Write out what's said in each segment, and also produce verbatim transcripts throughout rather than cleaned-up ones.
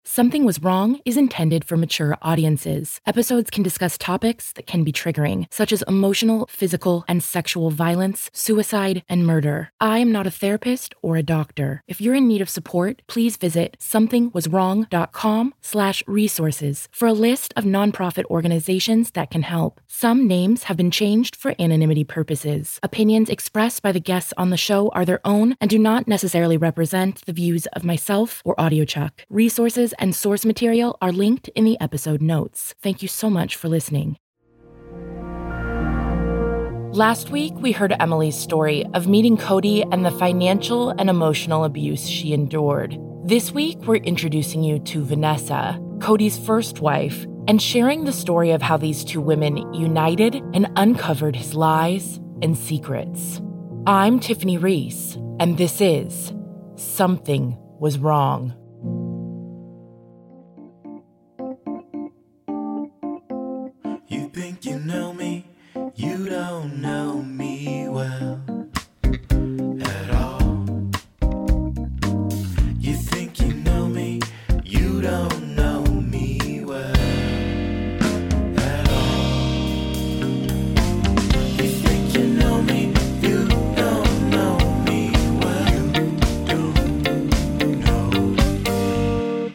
Something Was Wrong is intended for mature audiences. Episodes can discuss topics that can be triggering, such as emotional, physical, and sexual violence, suicide, and murder. I am not a therapist or a doctor. If you're in need of support, please visit somethingwaswrong.com slash resources for a list of nonprofit organizations that can help. Some names have been changed for anonymity purposes. Opinions expressed by the guests on the show are their own and do not necessarily represent the views of myself or AudioChuck. Resources and source material are linked in the episode notes. Thank you so much for listening. Last week, we heard Emily's story of meeting Cody and the financial and emotional abuse she endured. This week, we're introducing you to Vanessa, Cody's first wife, and sharing the story of how these two women united and uncovered his lies and secrets. I'm Tiffany Reese, and this is Something Was Wrong. You think you know me, you don't know me well at all. You think you know me, you don't know me well at all. You think you know me, you don't know me well. You don't know.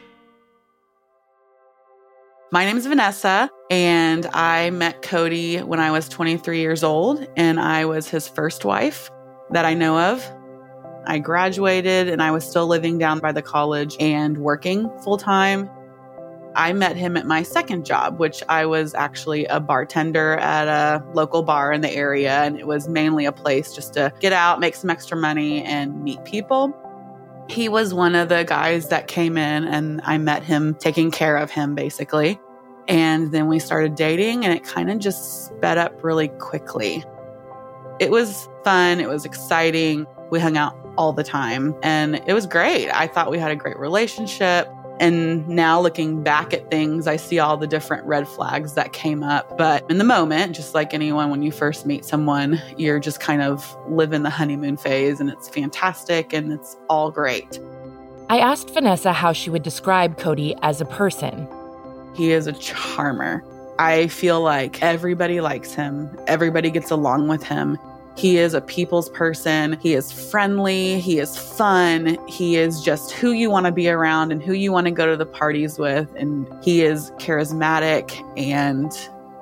My name is Vanessa, and I met Cody when I was twenty-three years old, and I was his first wife that I know of. I graduated, and I was still living down by the college and working full-time. I met him at my second job, which I was actually a bartender at a local bar in the area, and it was mainly a place just to get out, make some extra money, and meet people. He was one of the guys that came in, and I met him taking care of him, basically. And then we started dating, and it kind of just sped up really quickly. It was fun. It was exciting. We hung out all the time, and it was great. I thought we had a great relationship. And now looking back at things, I see all the different red flags that came up. But in the moment, just like anyone, when you first meet someone, you're just kind of living the honeymoon phase, and it's fantastic, and it's all great. I asked Vanessa how she would describe Cody as a person. He is a charmer. I feel like everybody likes him. Everybody gets along with him. He is a people's person. He is friendly. He is fun. He is just who you want to be around and who you want to go to the parties with. And he is charismatic and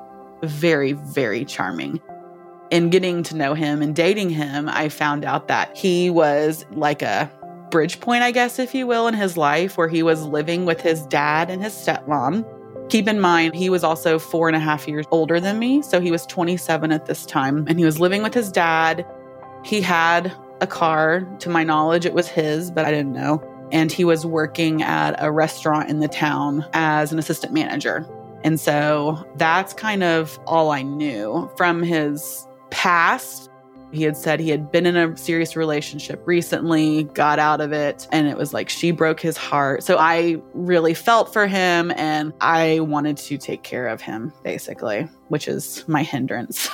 very, very charming. In getting to know him and dating him, I found out that he was like a bridge point, I guess, if you will, in his life, where he was living with his dad and his stepmom. Keep in mind, he was also four and a half years older than me. So he was twenty-seven at this time, and he was living with his dad. He had a car. To my knowledge, it was his, but I didn't know. And he was working at a restaurant in the town as an assistant manager. And so that's kind of all I knew from his past. He had said he had been in a serious relationship recently, got out of it, and it was like she broke his heart. So I really felt for him, and I wanted to take care of him, basically, which is my hindrance.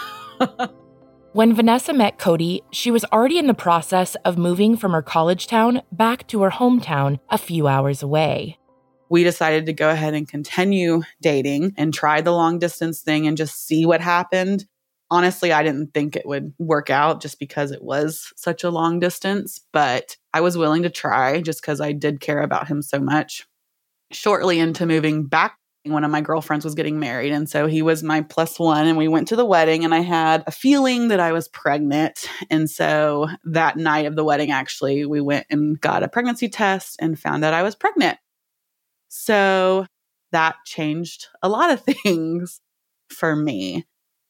When Vanessa met Cody, she was already in the process of moving from her college town back to her hometown a few hours away. We decided to go ahead and continue dating and try the long distance thing and just see what happened. Honestly, I didn't think it would work out just because it was such a long distance, but I was willing to try just because I did care about him so much. Shortly into moving back, one of my girlfriends was getting married, and so he was my plus one, and we went to the wedding, and I had a feeling that I was pregnant. And so that night of the wedding, actually, we went and got a pregnancy test and found out I was pregnant. So that changed a lot of things for me.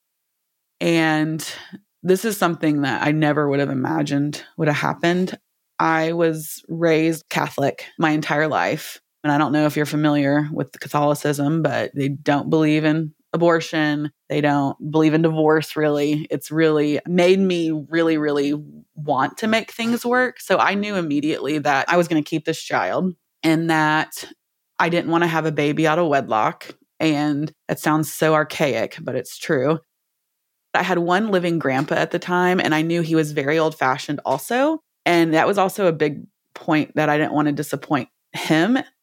And this is something that I never would have imagined would have happened. I was raised Catholic my entire life. And I don't know if you're familiar with Catholicism, but they don't believe in abortion. They don't believe in divorce, really. It's really made me really, really want to make things work. So I knew immediately that I was going to keep this child and that I didn't want to have a baby out of wedlock. And it sounds so archaic, but it's true. I had one living grandpa at the time, and I knew he was very old-fashioned also. And that was also a big point that I didn't want to disappoint him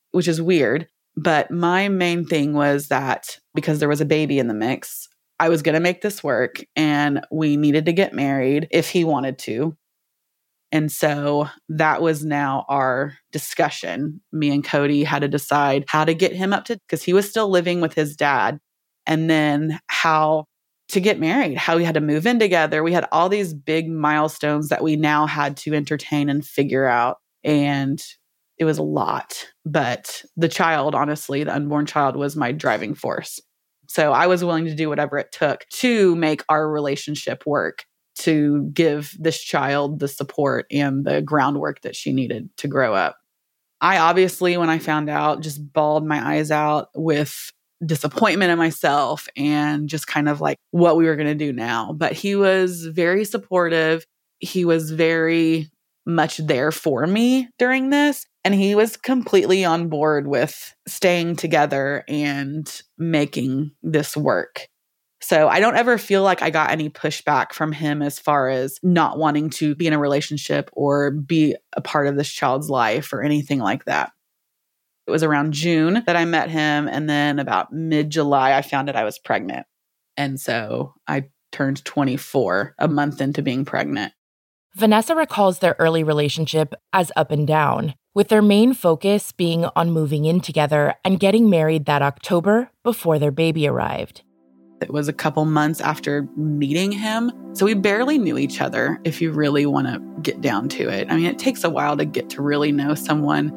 which is weird. But my main thing was that because there was a baby in the mix, I was going to make this work and we needed to get married if he wanted to. And so that was now our discussion. Me and Cody had to decide how to get him up to, because he was still living with his dad, and then how to get married, how we had to move in together. We had all these big milestones that we now had to entertain and figure out. And it was a lot. But the child, honestly, the unborn child was my driving force. So I was willing to do whatever it took to make our relationship work, to give this child the support and the groundwork that she needed to grow up. I obviously, when I found out, just bawled my eyes out with disappointment in myself and just kind of like what we were going to do now. But he was very supportive. He was very much there for me during this. And he was completely on board with staying together and making this work. So I don't ever feel like I got any pushback from him as far as not wanting to be in a relationship or be a part of this child's life or anything like that. It was around June that I met him. And then about mid-July, I found out I was pregnant. And so I turned twenty-four a month into being pregnant. Vanessa recalls their early relationship as up and down, with their main focus being on moving in together and getting married that October before their baby arrived. It was a couple months after meeting him. So we barely knew each other, if you really want to get down to it. I mean, it takes a while to get to really know someone.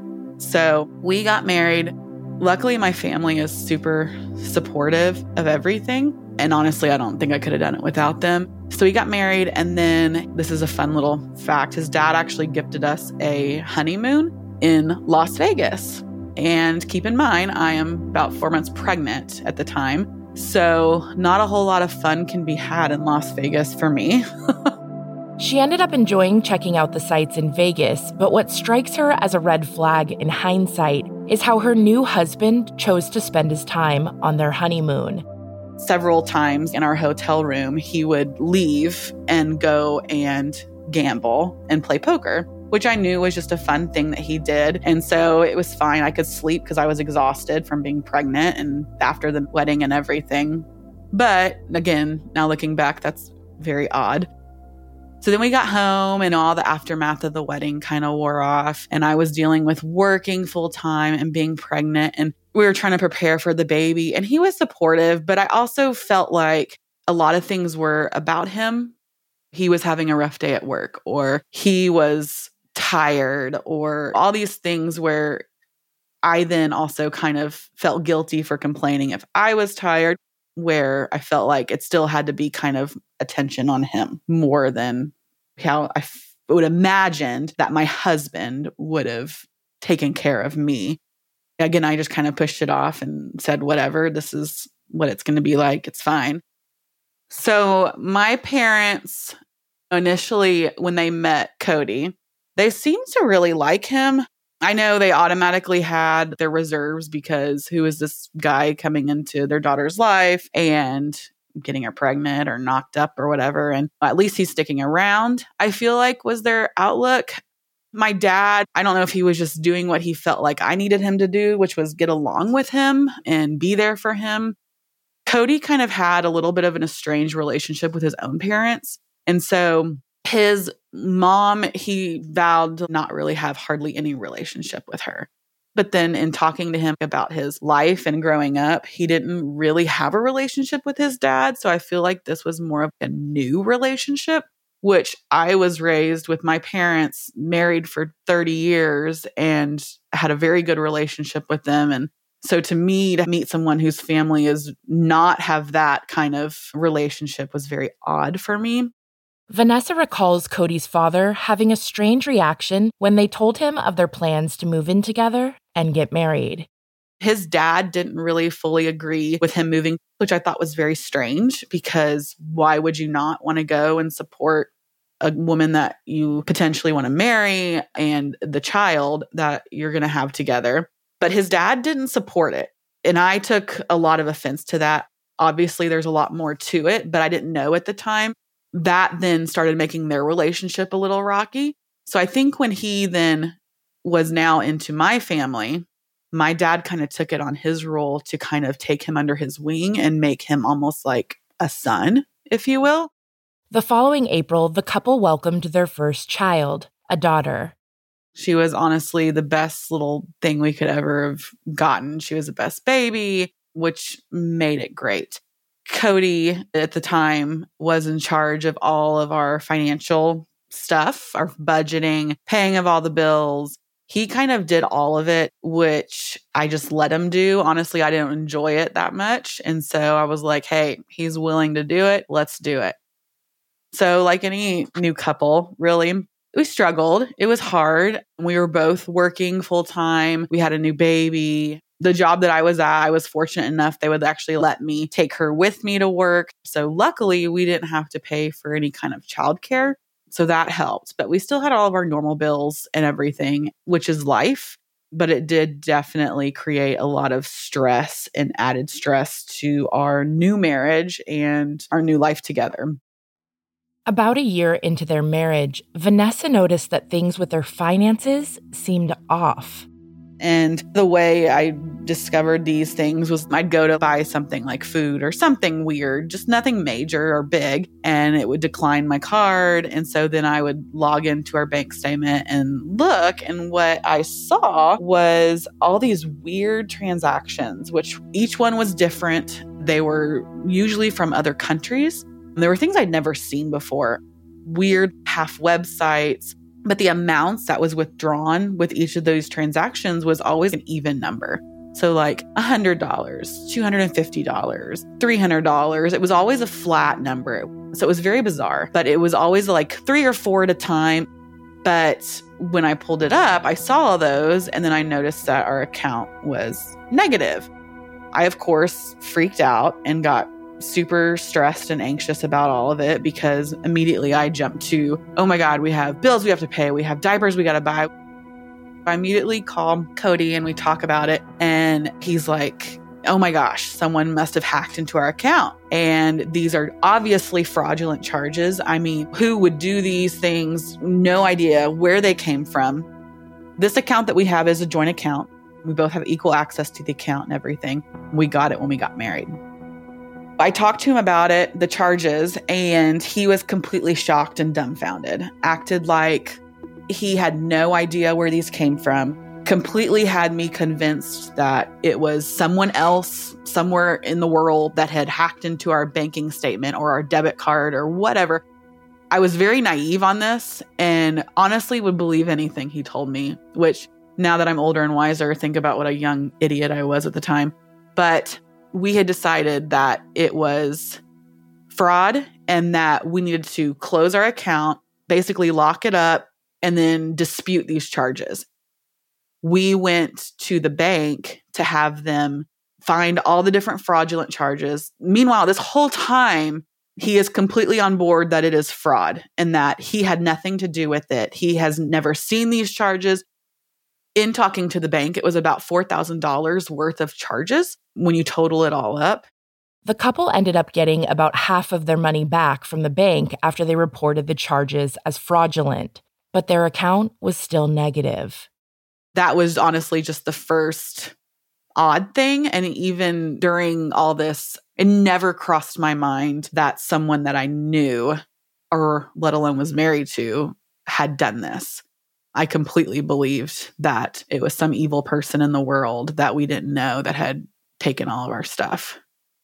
So we got married. Luckily, my family is super supportive of everything. And honestly, I don't think I could have done it without them. So we got married. And then this is a fun little fact. His dad actually gifted us a honeymoon in Las Vegas. And keep in mind, I am about four months pregnant at the time. So not a whole lot of fun can be had in Las Vegas for me. She ended up enjoying checking out the sights in Vegas, but what strikes her as a red flag in hindsight is how her new husband chose to spend his time on their honeymoon. Several times in our hotel room, he would leave and go and gamble and play poker, which I knew was just a fun thing that he did. And so it was fine. I could sleep because I was exhausted from being pregnant and after the wedding and everything. But again, now looking back, that's very odd. So then we got home and all the aftermath of the wedding kind of wore off. And I was dealing with working full time and being pregnant. And we were trying to prepare for the baby. And he was supportive, but I also felt like a lot of things were about him. He was having a rough day at work, or he was tired, or all these things where I then also kind of felt guilty for complaining if I was tired, where I felt like it still had to be kind of attention on him more than how I f- would imagined that my husband would have taken care of me. Again, I just kind of pushed it off and said, whatever, this is what it's going to be like. It's fine. So my parents initially, when they met Cody, they seemed to really like him. I know they automatically had their reserves because who is this guy coming into their daughter's life and getting her pregnant or knocked up or whatever. And at least he's sticking around, I feel like was their outlook. My dad, I don't know if he was just doing what he felt like I needed him to do, which was get along with him and be there for him. Cody kind of had a little bit of an estranged relationship with his own parents. And so his mom, he vowed to not really have hardly any relationship with her. But then in talking to him about his life and growing up, he didn't really have a relationship with his dad. So I feel like this was more of a new relationship, which I was raised with my parents, married for thirty years and had a very good relationship with them. And so to me, to meet someone whose family is not have that kind of relationship was very odd for me. Vanessa recalls Cody's father having a strange reaction when they told him of their plans to move in together and get married. His dad didn't really fully agree with him moving, which I thought was very strange because why would you not want to go and support a woman that you potentially want to marry and the child that you're going to have together? But his dad didn't support it. And I took a lot of offense to that. Obviously, there's a lot more to it, but I didn't know at the time. That then started making their relationship a little rocky. So I think when he then was now into my family, my dad kind of took it on his role to kind of take him under his wing and make him almost like a son, if you will. The following April, the couple welcomed their first child, a daughter. She was honestly the best little thing we could ever have gotten. She was the best baby, which made it great. Cody, at the time, was in charge of all of our financial stuff, our budgeting, paying of all the bills. He kind of did all of it, which I just let him do. Honestly, I didn't enjoy it that much. And so I was like, hey, he's willing to do it. Let's do it. So like any new couple, really, we struggled. It was hard. We were both working full time. We had a new baby. The job that I was at, I was fortunate enough they would actually let me take her with me to work. So luckily, we didn't have to pay for any kind of childcare. So that helped. But we still had all of our normal bills and everything, which is life. But it did definitely create a lot of stress and added stress to our new marriage and our new life together. About a year into their marriage, Vanessa noticed that things with their finances seemed off. And the way I discovered these things was I'd go to buy something like food or something weird, just nothing major or big, and it would decline my card. And so then I would log into our bank statement and look, and what I saw was all these weird transactions, which each one was different. They were usually from other countries. There were things I'd never seen before, weird half websites. But the amounts that was withdrawn with each of those transactions was always an even number. So like one hundred dollars, two hundred fifty dollars, three hundred dollars. It was always a flat number. So it was very bizarre, but it was always like three or four at a time. But when I pulled it up, I saw all those, and then I noticed that our account was negative. I, of course, freaked out and got super stressed and anxious about all of it because immediately I jumped to, oh my God, we have bills we have to pay. We have diapers we got to buy. I immediately call Cody and we talk about it. And he's like, oh my gosh, someone must have hacked into our account. And these are obviously fraudulent charges. I mean, who would do these things? No idea where they came from. This account that we have is a joint account. We both have equal access to the account and everything. We got it when we got married. I talked to him about it, the charges, and he was completely shocked and dumbfounded, acted like he had no idea where these came from, completely had me convinced that it was someone else somewhere in the world that had hacked into our banking statement or our debit card or whatever. I was very naive on this and honestly would believe anything he told me, which now that I'm older and wiser, think about what a young idiot I was at the time. But we had decided that it was fraud and that we needed to close our account, basically lock it up, and then dispute these charges. We went to the bank to have them find all the different fraudulent charges. Meanwhile, this whole time, he is completely on board that it is fraud and that he had nothing to do with it. He has never seen these charges. In talking to the bank, it was about four thousand dollars worth of charges when you total it all up. The couple ended up getting about half of their money back from the bank after they reported the charges as fraudulent, but their account was still negative. That was honestly just the first odd thing. And even during all this, it never crossed my mind that someone that I knew, or let alone was married to, had done this. I completely believed that it was some evil person in the world that we didn't know that had taken all of our stuff.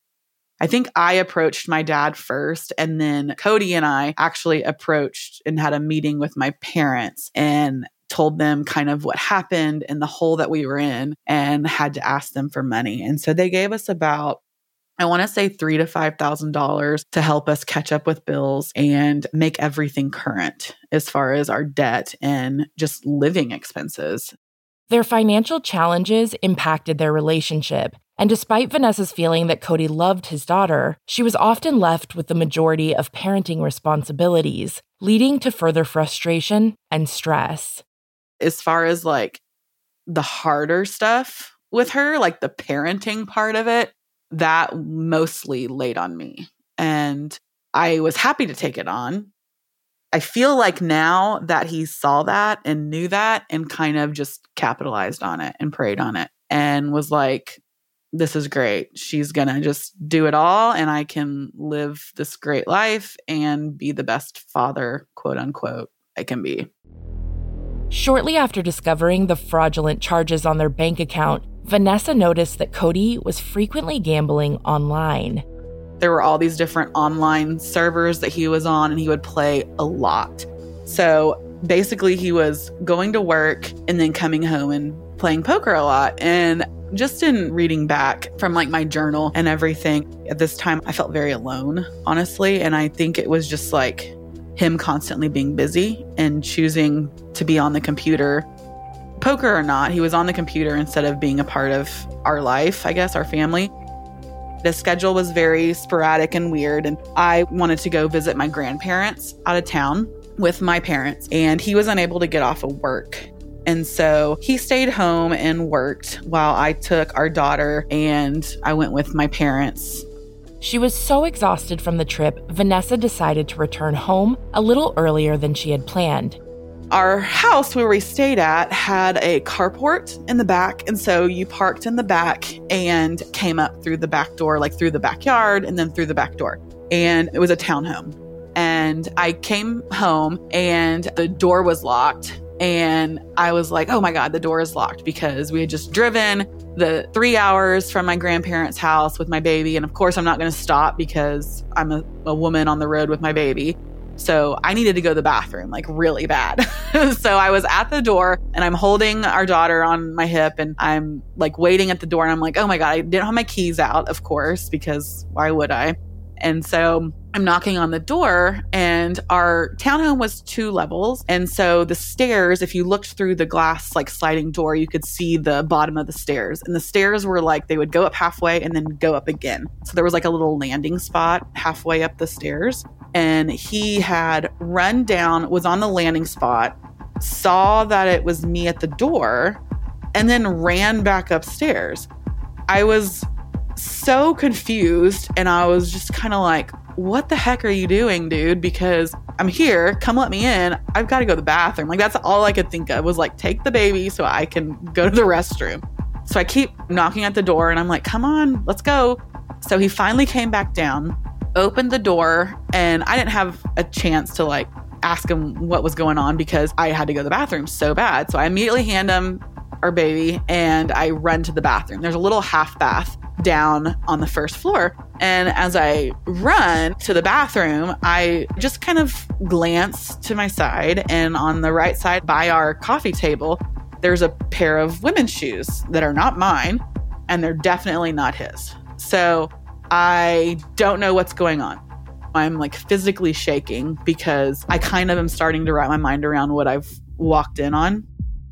I think I approached my dad first, and then Cody and I actually approached and had a meeting with my parents and told them kind of what happened and the hole that we were in and had to ask them for money. And so they gave us about, I want to say three to five thousand dollars to help us catch up with bills and make everything current as far as our debt and just living expenses. Their financial challenges impacted their relationship, and despite Vanessa's feeling that Cody loved his daughter, she was often left with the majority of parenting responsibilities, leading to further frustration and stress. As far as like the harder stuff with her, like the parenting part of it, that mostly laid on me. And I was happy to take it on. I feel like now that he saw that and knew that and kind of just capitalized on it and preyed on it and was like, this is great. She's going to just do it all and I can live this great life and be the best father, quote unquote, I can be. Shortly after discovering the fraudulent charges on their bank account, Vanessa noticed that Cody was frequently gambling online. There were all these different online servers that he was on and he would play a lot. So basically he was going to work and then coming home and playing poker a lot. And just in reading back from like my journal and everything, at this time I felt very alone, honestly. And I think it was just like him constantly being busy and choosing to be on the computer, poker or not. He was on the computer instead of being a part of our life, I guess, our family. The schedule was very sporadic and weird. And I wanted to go visit my grandparents out of town with my parents, and he was unable to get off of work. And so he stayed home and worked while I took our daughter and I went with my parents. She was so exhausted from the trip, Vanessa decided to return home a little earlier than she had planned. Our house where we stayed at had a carport in the back. And so you parked in the back and came up through the back door, like through the backyard and then through the back door. And it was a townhome. And I came home and the door was locked. And I was like, oh my God, the door is locked, because we had just driven the three hours from my grandparents' house with my baby. And of course, I'm not going to stop because I'm a, a woman on the road with my baby. So I needed to go to the bathroom, like really bad. So I was at the door and I'm holding our daughter on my hip and I'm like waiting at the door. And I'm like, oh my God, I didn't have my keys out, of course, because why would I? And so I'm knocking on the door, and our townhome was two levels. And so the stairs, if you looked through the glass, like sliding door, you could see the bottom of the stairs. And the stairs were like, they would go up halfway and then go up again. So there was like a little landing spot halfway up the stairs. And he had run down, was on the landing spot, saw that it was me at the door, and then ran back upstairs. I was so confused, and I was just kind of like, what the heck are you doing, dude? Because I'm here, come let me in. I've got to go to the bathroom. Like, that's all I could think of was like, take the baby so I can go to the restroom. So I keep knocking at the door and I'm like, come on, let's go. So he finally came back down, opened the door, and I didn't have a chance to like ask him what was going on because I had to go to the bathroom so bad. So I immediately hand him our baby and I run to the bathroom. There's a little half bath down on the first floor. And as I run to the bathroom, I just kind of glance to my side, and on the right side by our coffee table, there's a pair of women's shoes that are not mine, and they're definitely not his. So I don't know what's going on. I'm like physically shaking because I kind of am starting to wrap my mind around what I've walked in on.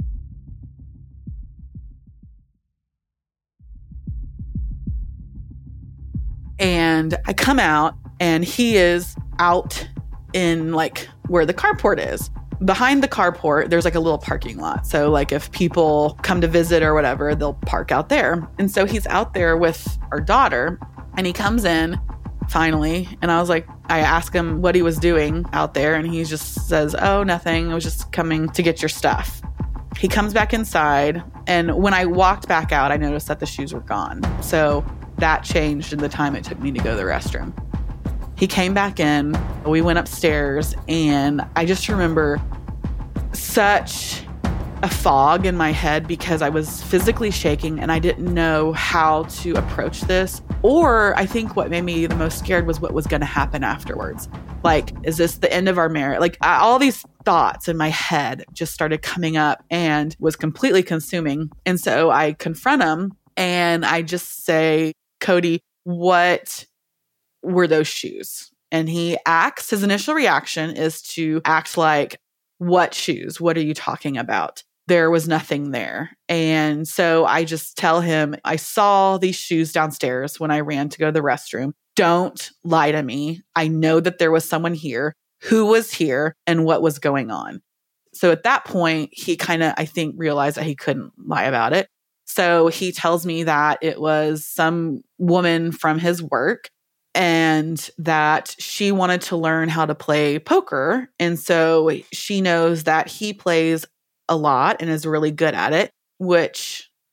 And I come out and he is out in like where the carport is. Behind the carport, there's like a little parking lot. So like if people come to visit or whatever, they'll park out there. And so he's out there with our daughter, and he comes in finally. And I was like, I asked him what he was doing out there, and he just says, oh, nothing. I was just coming to get your stuff. He comes back inside. And when I walked back out, I noticed that the shoes were gone. So that changed in the time it took me to go to the restroom. He came back in, we went upstairs, and I just remember such a fog in my head because I was physically shaking and I didn't know how to approach this. Or I think what made me the most scared was what was going to happen afterwards. Like, is this the end of our marriage? Like, I, all these thoughts in my head just started coming up and was completely consuming. And so I confront him and I just say, Cody, what were those shoes? And he acts, his initial reaction is to act like, what shoes? What are you talking about? There was nothing there. And so I just tell him, I saw these shoes downstairs when I ran to go to the restroom. Don't lie to me. I know that there was someone here. Who was here and what was going on? So at that point, he kind of, I think, realized that he couldn't lie about it. So he tells me that it was some woman from his work and that she wanted to learn how to play poker. And so she knows that he plays a lot and is really good at it, which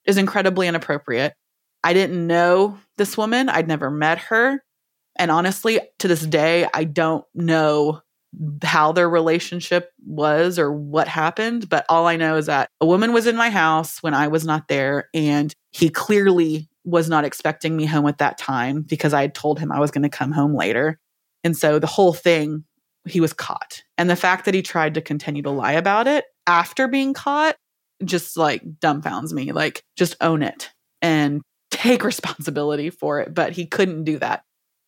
is incredibly inappropriate. I didn't know this woman. I'd never met her. And honestly, to this day, I don't know how their relationship was or what happened. But all I know is that a woman was in my house when I was not there. And he clearly was not expecting me home at that time because I had told him I was going to come home later. And so the whole thing, he was caught. And the fact that he tried to continue to lie about it after being caught just like dumbfounds me. Like, just own it and take responsibility for it. But he couldn't do that.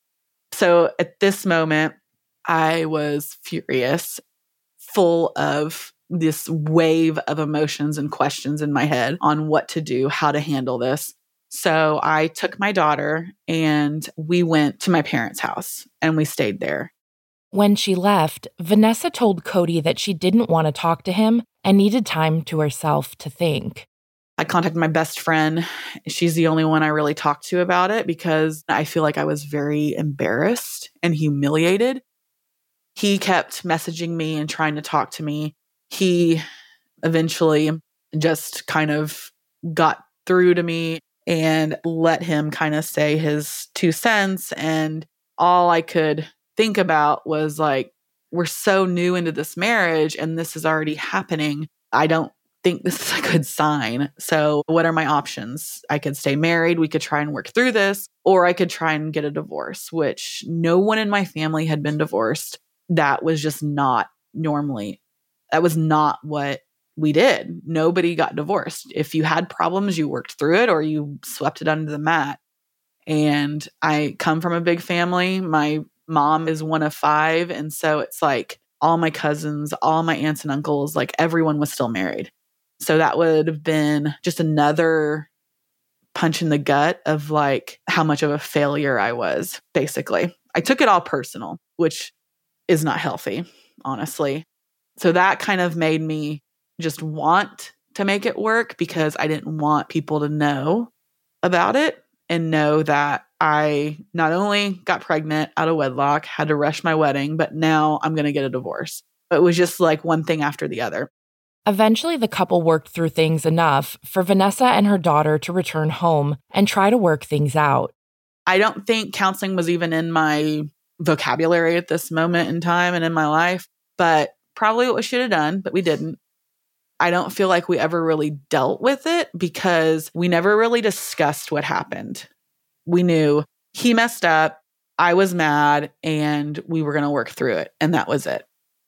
So at this moment, I was furious, full of this wave of emotions and questions in my head on what to do, how to handle this. So I took my daughter and we went to my parents' house and we stayed there. When she left, Vanessa told Cody that she didn't want to talk to him and needed time to herself to think. I contacted my best friend. She's the only one I really talked to about it because I feel like I was very embarrassed and humiliated. He kept messaging me and trying to talk to me. He eventually just kind of got through to me and let him kind of say his two cents. And all I could think about was like, we're so new into this marriage and this is already happening. I don't think this is a good sign. So what are my options? I could stay married. We could try and work through this, or I could try and get a divorce, which no one in my family had been divorced. That was just not normally, that was not what we did. Nobody got divorced. If you had problems, you worked through it or you swept it under the mat. And I come from a big family. My mom is one of five. And so it's like all my cousins, all my aunts and uncles, like everyone was still married. So that would have been just another punch in the gut of like how much of a failure I was, basically. I took it all personal, which is not healthy, honestly. So that kind of made me just want to make it work because I didn't want people to know about it and know that I not only got pregnant out of wedlock, had to rush my wedding, but now I'm going to get a divorce. It was just like one thing after the other. Eventually, the couple worked through things enough for Vanessa and her daughter to return home and try to work things out. I don't think counseling was even in my vocabulary at this moment in time and in my life, but probably what we should have done, but we didn't. I don't feel like we ever really dealt with it because we never really discussed what happened. We knew he messed up, I was mad, and we were going to work through it. And that was it.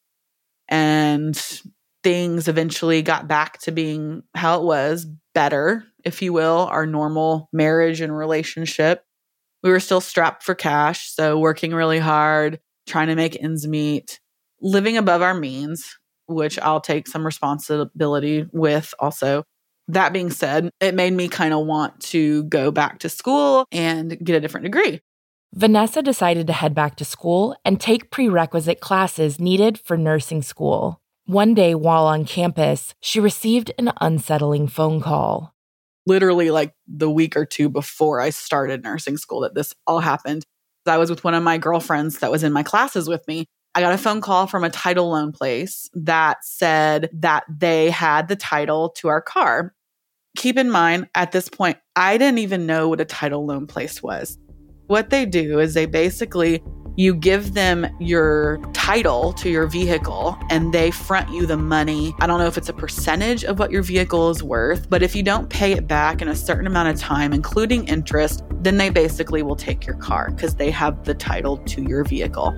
And things eventually got back to being how it was, better, if you will, our normal marriage and relationship. We were still strapped for cash, so working really hard, trying to make ends meet, living above our means, which I'll take some responsibility with also. That being said, it made me kind of want to go back to school and get a different degree. Vanessa decided to head back to school and take prerequisite classes needed for nursing school. One day while on campus, she received an unsettling phone call. Literally like the week or two before I started nursing school that this all happened. I was with one of my girlfriends that was in my classes with me. I got a phone call from a title loan place that said that they had the title to our car. Keep in mind, at this point, I didn't even know what a title loan place was. What they do is they basically, you give them your title to your vehicle and they front you the money. I don't know if it's a percentage of what your vehicle is worth, but if you don't pay it back in a certain amount of time, including interest, then they basically will take your car because they have the title to your vehicle.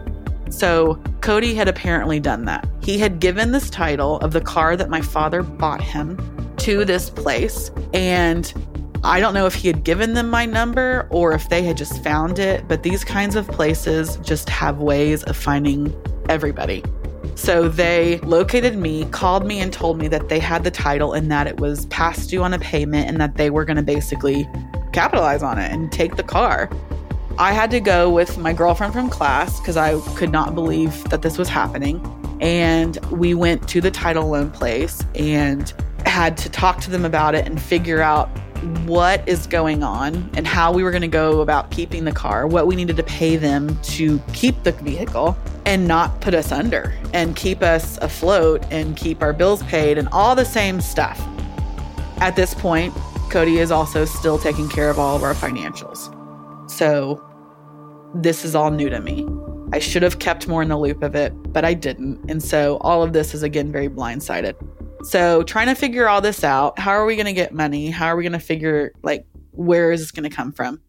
So Cody had apparently done that. He had given this title of the car that my father bought him to this place. And I don't know if he had given them my number or if they had just found it, but these kinds of places just have ways of finding everybody. So they located me, called me and told me that they had the title and that it was past due on a payment and that they were going to basically capitalize on it and take the car. I had to go with my girlfriend from class because I could not believe that this was happening. And we went to the title loan place and had to talk to them about it and figure out what is going on and how we were going to go about keeping the car, what we needed to pay them to keep the vehicle and not put us under and keep us afloat and keep our bills paid and all the same stuff. At this point, Cody is also still taking care of all of our financials. So this is all new to me. I should have kept more in the loop of it, but I didn't. And so all of this is, again, very blindsided. So trying to figure all this out. How are we going to get money? How are we going to figure, like, where is this going to come from?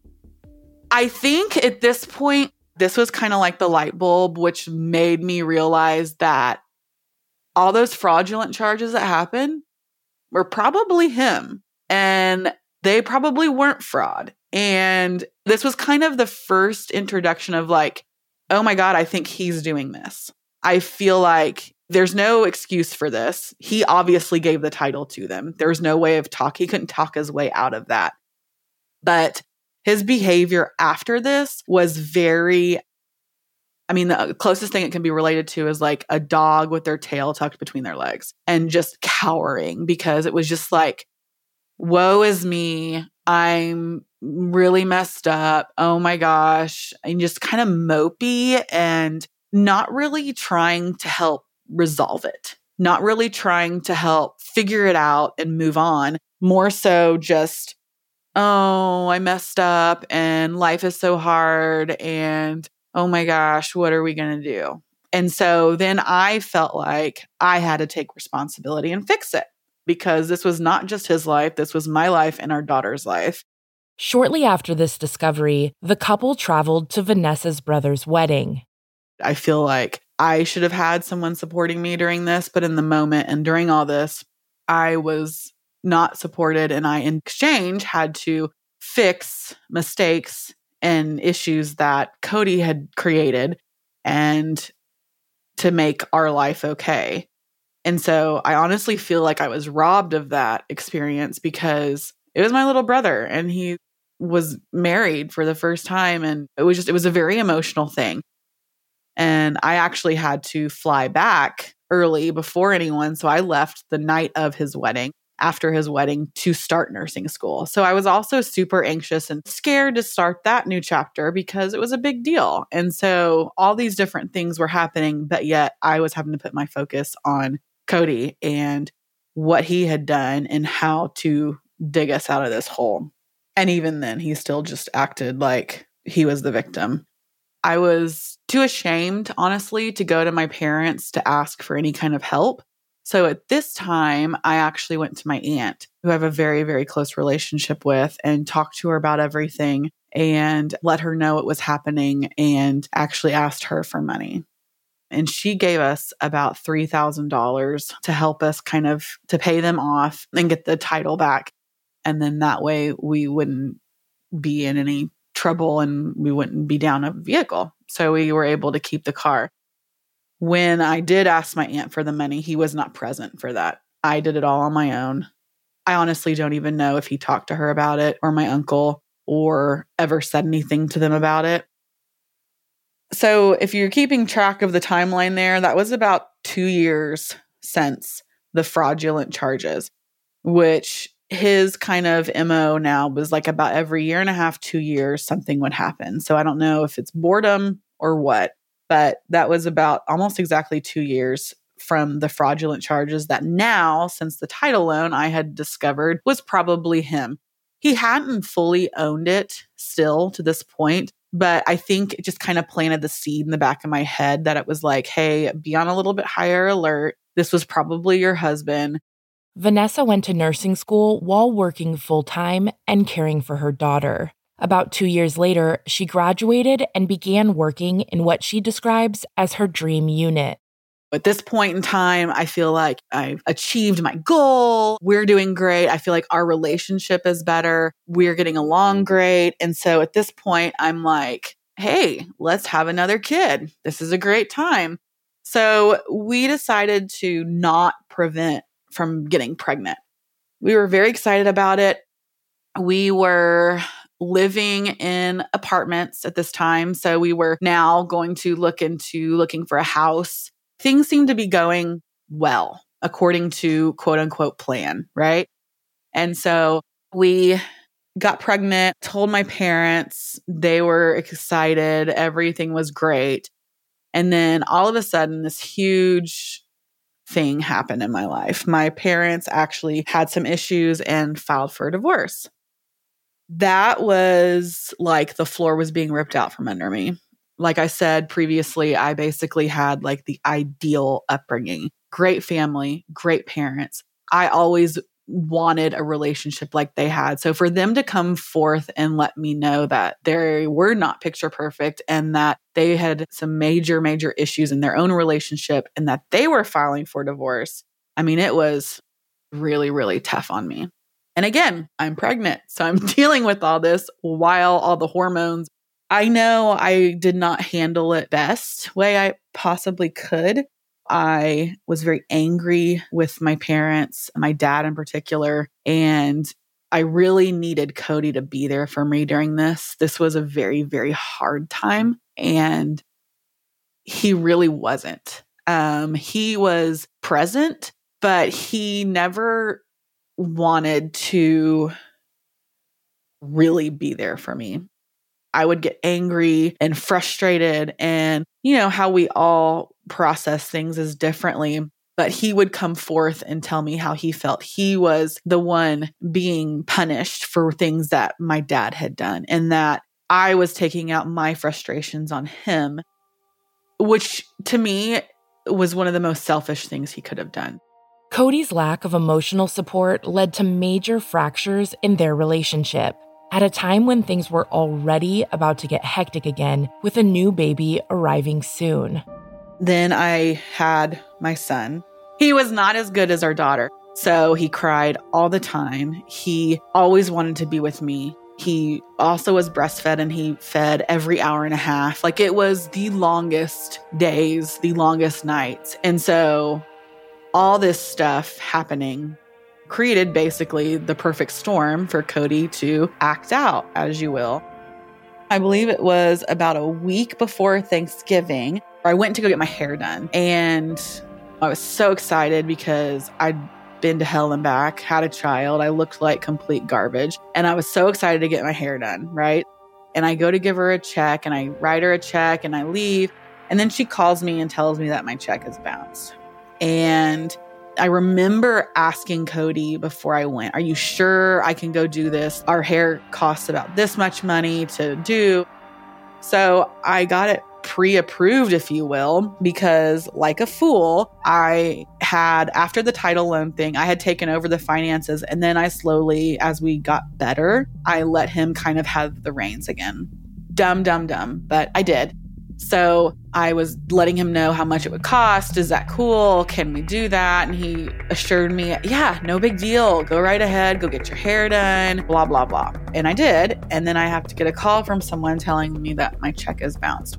I think at this point, this was kind of like the light bulb, which made me realize that all those fraudulent charges that happened were probably him. And they probably weren't fraud. And this was kind of the first introduction of like, oh my God, I think he's doing this. I feel like there's no excuse for this. He obviously gave the title to them. There's no way of talk. He couldn't talk his way out of that. But his behavior after this was very, I mean, the closest thing it can be related to is like a dog with their tail tucked between their legs and just cowering, because it was just like, woe is me. I'm really messed up. Oh my gosh. And just kind of mopey and not really trying to help resolve it, not really trying to help figure it out and move on. More so just, oh, I messed up and life is so hard. And oh my gosh, what are we going to do? And so then I felt like I had to take responsibility and fix it, because this was not just his life. This was my life and our daughter's life. Shortly after this discovery, the couple traveled to Vanessa's brother's wedding. I feel like I should have had someone supporting me during this, but in the moment and during all this, I was not supported, and I, in exchange, had to fix mistakes and issues that Cody had created and to make our life okay. And so I honestly feel like I was robbed of that experience, because it was my little brother and he was married for the first time. And it was just, it was a very emotional thing. And I actually had to fly back early before anyone. So I left the night of his wedding, after his wedding, to start nursing school. So I was also super anxious and scared to start that new chapter because it was a big deal. And so all these different things were happening, but yet I was having to put my focus on Cody and what he had done and how to dig us out of this hole. And even then, he still just acted like he was the victim. I was too ashamed, honestly, to go to my parents to ask for any kind of help. So at this time, I actually went to my aunt, who I have a very, very close relationship with, and talked to her about everything and let her know what was happening and actually asked her for money. And she gave us about three thousand dollars to help us kind of to pay them off and get the title back. And then that way we wouldn't be in any trouble and we wouldn't be down a vehicle. So we were able to keep the car. When I did ask my aunt for the money, he was not present for that. I did it all on my own. I honestly don't even know if he talked to her about it, or my uncle, or ever said anything to them about it. So if you're keeping track of the timeline there, that was about two years since the fraudulent charges, which his kind of M O now was like about every year and a half, two years, something would happen. So I don't know if it's boredom or what, but that was about almost exactly two years from the fraudulent charges that now, since the title loan, I had discovered was probably him. He hadn't fully owned it still to this point, but I think it just kind of planted the seed in the back of my head that it was like, hey, be on a little bit higher alert. This was probably your husband. Vanessa went to nursing school while working full-time and caring for her daughter. About two years later, she graduated and began working in what she describes as her dream unit. At this point in time, I feel like I've achieved my goal. We're doing great. I feel like our relationship is better. We're getting along great. And so at this point, I'm like, hey, let's have another kid. This is a great time. So we decided to not prevent from getting pregnant. We were very excited about it. We were living in apartments at this time. So we were now going to look into looking for a house. Things seemed to be going well, according to quote unquote plan, right? And so we got pregnant, told my parents, they were excited, everything was great. And then all of a sudden, this huge thing happen in my life. My parents actually had some issues and filed for a divorce. That was like the floor was being ripped out from under me. Like I said previously, I basically had like the ideal upbringing. Great family, great parents. I always wanted a relationship like they had. So for them to come forth and let me know that they were not picture perfect and that they had some major, major issues in their own relationship and that they were filing for divorce, I mean, it was really, really tough on me. And again, I'm pregnant, so I'm dealing with all this while all the hormones. I know I did not handle it best way I possibly could. I was very angry with my parents, my dad in particular, and I really needed Cody to be there for me during this. This was a very, very hard time, and he really wasn't. Um, he was present, but he never wanted to really be there for me. I would get angry and frustrated, and you know how we all process things is differently, but he would come forth and tell me how he felt. He was the one being punished for things that my dad had done and that I was taking out my frustrations on him, which to me was one of the most selfish things he could have done. Cody's lack of emotional support led to major fractures in their relationship at a time when things were already about to get hectic again with a new baby arriving soon. Then I had my son. He was not as good as our daughter. So he cried all the time. He always wanted to be with me. He also was breastfed and he fed every hour and a half. Like it was the longest days, the longest nights. And so all this stuff happening created basically the perfect storm for Cody to act out, as you will. I believe it was about a week before Thanksgiving, I went to go get my hair done. And I was so excited because I'd been to hell and back, had a child. I looked like complete garbage. And I was so excited to get my hair done, right? And I go to give her a check and I write her a check and I leave. And then she calls me and tells me that my check has bounced. And I remember asking Cody before I went, are you sure I can go do this? Our hair costs about this much money to do. So I got it pre-approved, if you will, because like a fool, I had, after the title loan thing, I had taken over the finances. And then I slowly, as we got better, I let him kind of have the reins again. Dumb, dumb, dumb, but I did. So I was letting him know how much it would cost. Is that cool? Can we do that? And he assured me, yeah, no big deal. Go right ahead. Go get your hair done, blah, blah, blah. And I did. And then I have to get a call from someone telling me that my check is bounced.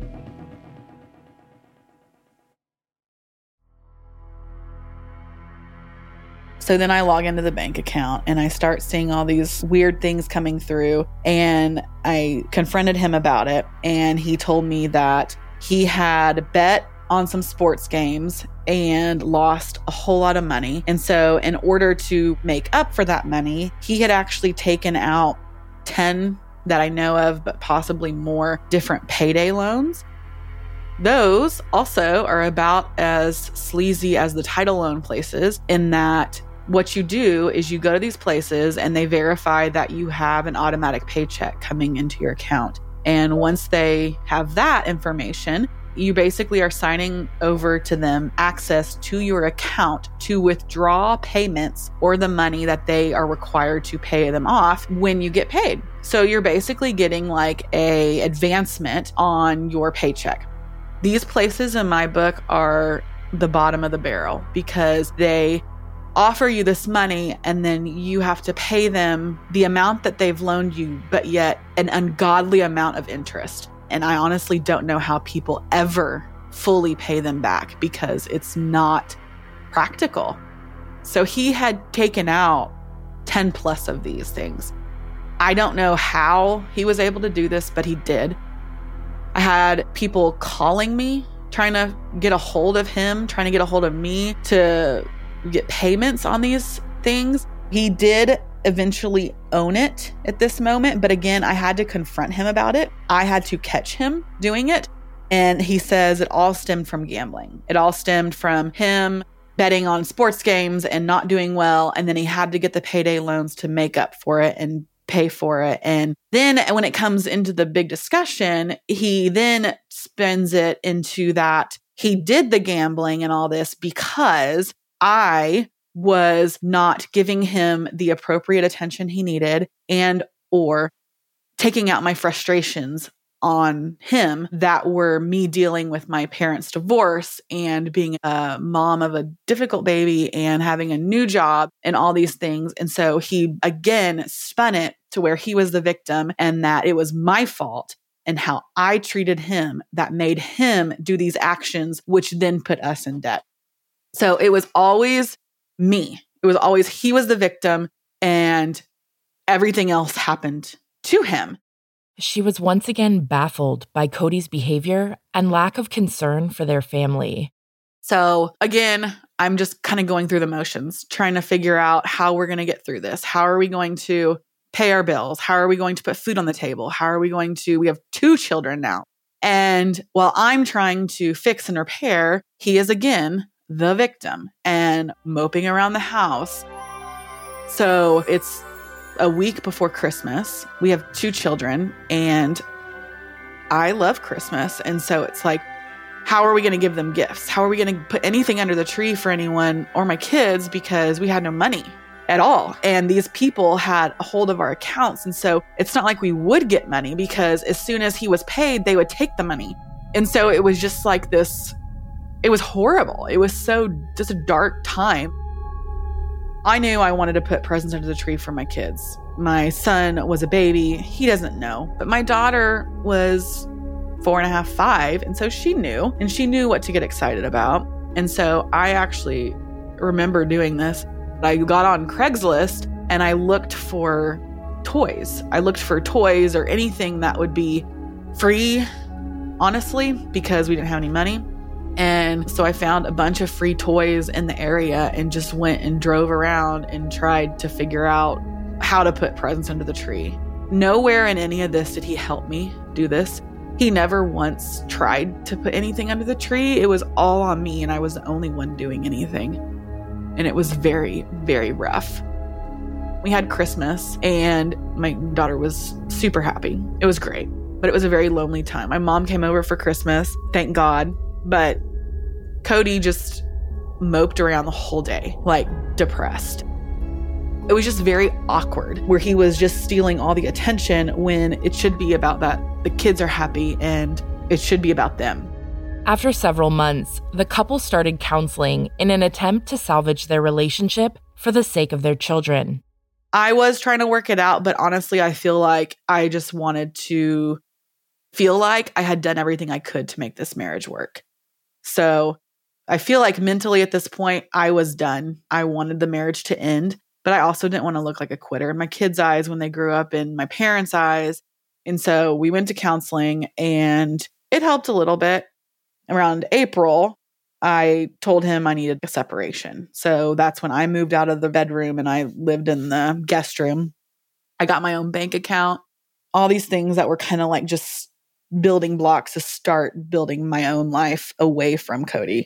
So then I log into the bank account and I start seeing all these weird things coming through, and I confronted him about it. And he told me that he had bet on some sports games and lost a whole lot of money. And so in order to make up for that money, he had actually taken out ten that I know of, but possibly more different payday loans. Those also are about as sleazy as the title loan places, in that what you do is you go to these places and they verify that you have an automatic paycheck coming into your account. And once they have that information, you basically are signing over to them access to your account to withdraw payments or the money that they are required to pay them off when you get paid. So you're basically getting like a advancement on your paycheck. These places in my book are the bottom of the barrel because they offer you this money and then you have to pay them the amount that they've loaned you, but yet an ungodly amount of interest. And I honestly don't know how people ever fully pay them back because it's not practical. So he had taken out ten plus of these things. I don't know how he was able to do this, but he did. I had people calling me, trying to get a hold of him, trying to get a hold of me to get payments on these things. He did eventually own it at this moment, but again, I had to confront him about it. I had to catch him doing it. And he says it all stemmed from gambling. It all stemmed from him betting on sports games and not doing well. And then he had to get the payday loans to make up for it and pay for it. And then when it comes into the big discussion, he then spins it into that he did the gambling and all this because I was not giving him the appropriate attention he needed and or taking out my frustrations on him that were me dealing with my parents' divorce and being a mom of a difficult baby and having a new job and all these things. And so he again spun it to where he was the victim and that it was my fault and how I treated him that made him do these actions, which then put us in debt. So it was always me. It was always he was the victim and everything else happened to him. She was once again baffled by Cody's behavior and lack of concern for their family. So again, I'm just kind of going through the motions, trying to figure out how we're going to get through this. How are we going to pay our bills? How are we going to put food on the table? How are we going to, we have two children now. And while I'm trying to fix and repair, he is again the victim and moping around the house. So it's a week before Christmas. We have two children and I love Christmas. And so it's like, how are we going to give them gifts? How are we going to put anything under the tree for anyone or my kids because we had no money at all. And these people had a hold of our accounts. And so it's not like we would get money because as soon as he was paid, they would take the money. And so it was just like this, it was horrible. It was so just a dark time. I knew I wanted to put presents under the tree for my kids. My son was a baby. He doesn't know. But my daughter was four and a half, five. And so she knew. And she knew what to get excited about. And so I actually remember doing this. I got on Craigslist and I looked for toys. I looked for toys or anything that would be free, honestly, because we didn't have any money. And so I found a bunch of free toys in the area and just went and drove around and tried to figure out how to put presents under the tree. Nowhere in any of this did he help me do this. He never once tried to put anything under the tree. It was all on me and I was the only one doing anything. And it was very, very rough. We had Christmas and my daughter was super happy. It was great, but it was a very lonely time. My mom came over for Christmas, thank God. But Cody just moped around the whole day, like depressed. It was just very awkward where he was just stealing all the attention when it should be about that. The kids are happy and it should be about them. After several months, the couple started counseling in an attempt to salvage their relationship for the sake of their children. I was trying to work it out, but honestly, I feel like I just wanted to feel like I had done everything I could to make this marriage work. So I feel like mentally at this point, I was done. I wanted the marriage to end, but I also didn't want to look like a quitter in my kids' eyes when they grew up, in my parents' eyes. And so we went to counseling and it helped a little bit. Around April, I told him I needed a separation. So that's when I moved out of the bedroom and I lived in the guest room. I got my own bank account, all these things that were kind of like just building blocks to start building my own life away from Cody.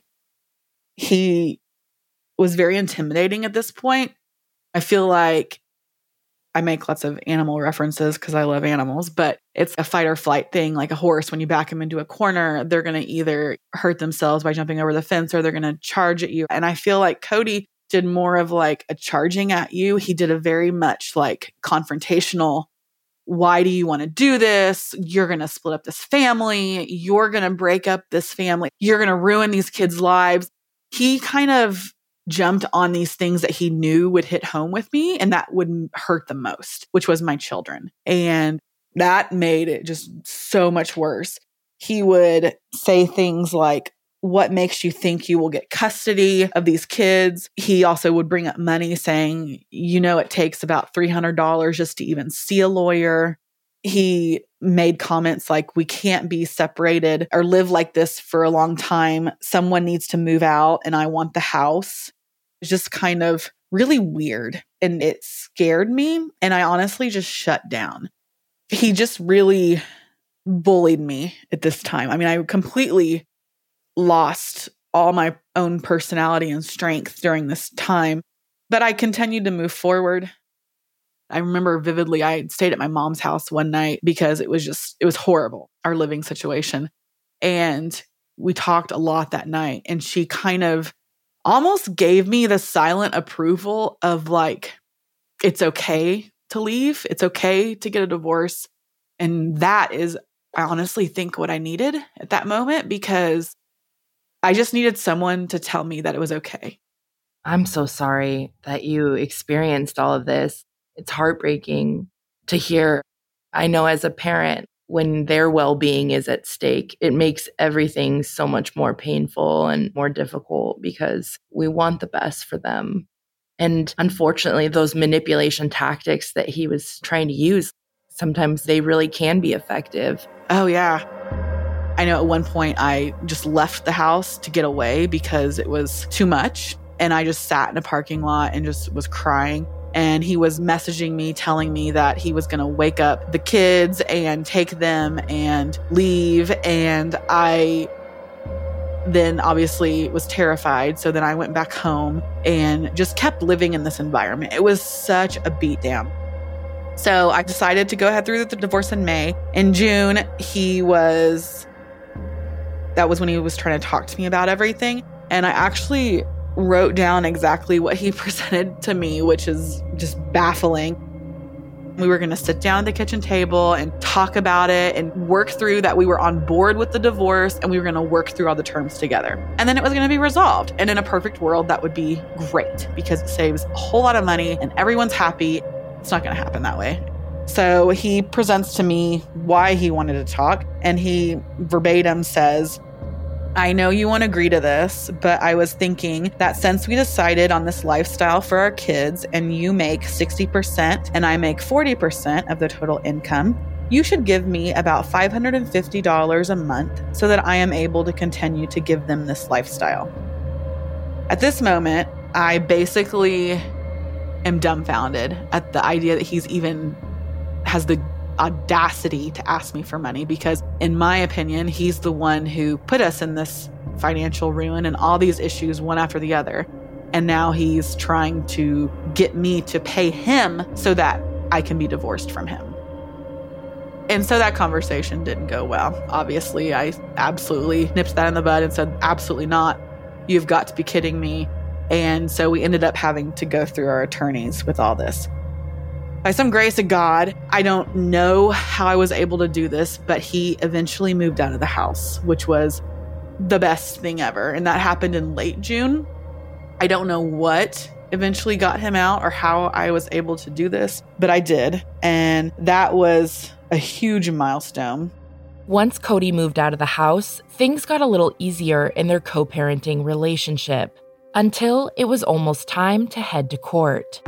He was very intimidating at this point. I feel like I make lots of animal references because I love animals, but it's a fight or flight thing. Like a horse, when you back them into a corner, they're going to either hurt themselves by jumping over the fence or they're going to charge at you. And I feel like Cody did more of like a charging at you. He did a very much like confrontational, why do you want to do this? You're going to split up this family. You're going to break up this family. You're going to ruin these kids' lives. He kind of jumped on these things that he knew would hit home with me and that would hurt the most, which was my children. And that made it just so much worse. He would say things like, what makes you think you will get custody of these kids? He also would bring up money saying, you know, it takes about three hundred dollars just to even see a lawyer. He made comments like, we can't be separated or live like this for a long time. Someone needs to move out and I want the house. It's just kind of really weird and it scared me. And I honestly just shut down. He just really bullied me at this time. I mean, I completely lost all my own personality and strength during this time. But I continued to move forward. I remember vividly, I stayed at my mom's house one night because it was just, it was horrible, our living situation. And we talked a lot that night. And she kind of almost gave me the silent approval of like, it's okay to leave. It's okay to get a divorce. And that is, I honestly think what I needed at that moment, because I just needed someone to tell me that it was okay. I'm so sorry that you experienced all of this. It's heartbreaking to hear. I know as a parent, when their well-being is at stake, it makes everything so much more painful and more difficult because we want the best for them. And unfortunately, those manipulation tactics that he was trying to use, sometimes they really can be effective. Oh, yeah. I know at one point I just left the house to get away because it was too much. And I just sat in a parking lot and just was crying. And he was messaging me, telling me that he was going to wake up the kids and take them and leave. And I then obviously was terrified. So then I went back home and just kept living in this environment. It was such a beatdown. So I decided to go ahead through the divorce in May. In June, he was, that was when he was trying to talk to me about everything. And I actually wrote down exactly what he presented to me, which is just baffling. We were going to sit down at the kitchen table and talk about it and work through that we were on board with the divorce, and we were going to work through all the terms together. And then it was going to be resolved. And in a perfect world, that would be great because it saves a whole lot of money and everyone's happy. It's not going to happen that way. So he presents to me why he wanted to talk, and he verbatim says, I know you won't agree to this, but I was thinking that since we decided on this lifestyle for our kids and you make sixty percent and I make forty percent of the total income, you should give me about five hundred fifty dollars a month so that I am able to continue to give them this lifestyle. At this moment, I basically am dumbfounded at the idea that he's even has the audacity to ask me for money, because in my opinion, he's the one who put us in this financial ruin and all these issues one after the other. And now he's trying to get me to pay him so that I can be divorced from him. And so that conversation didn't go well. Obviously, I absolutely nipped that in the bud and said, absolutely not. You've got to be kidding me. And so we ended up having to go through our attorneys with all this. By some grace of God, I don't know how I was able to do this, but he eventually moved out of the house, which was the best thing ever. And that happened in late June. I don't know what eventually got him out or how I was able to do this, but I did. And that was a huge milestone. Once Cody moved out of the house, things got a little easier in their co-parenting relationship until it was almost time to head to court.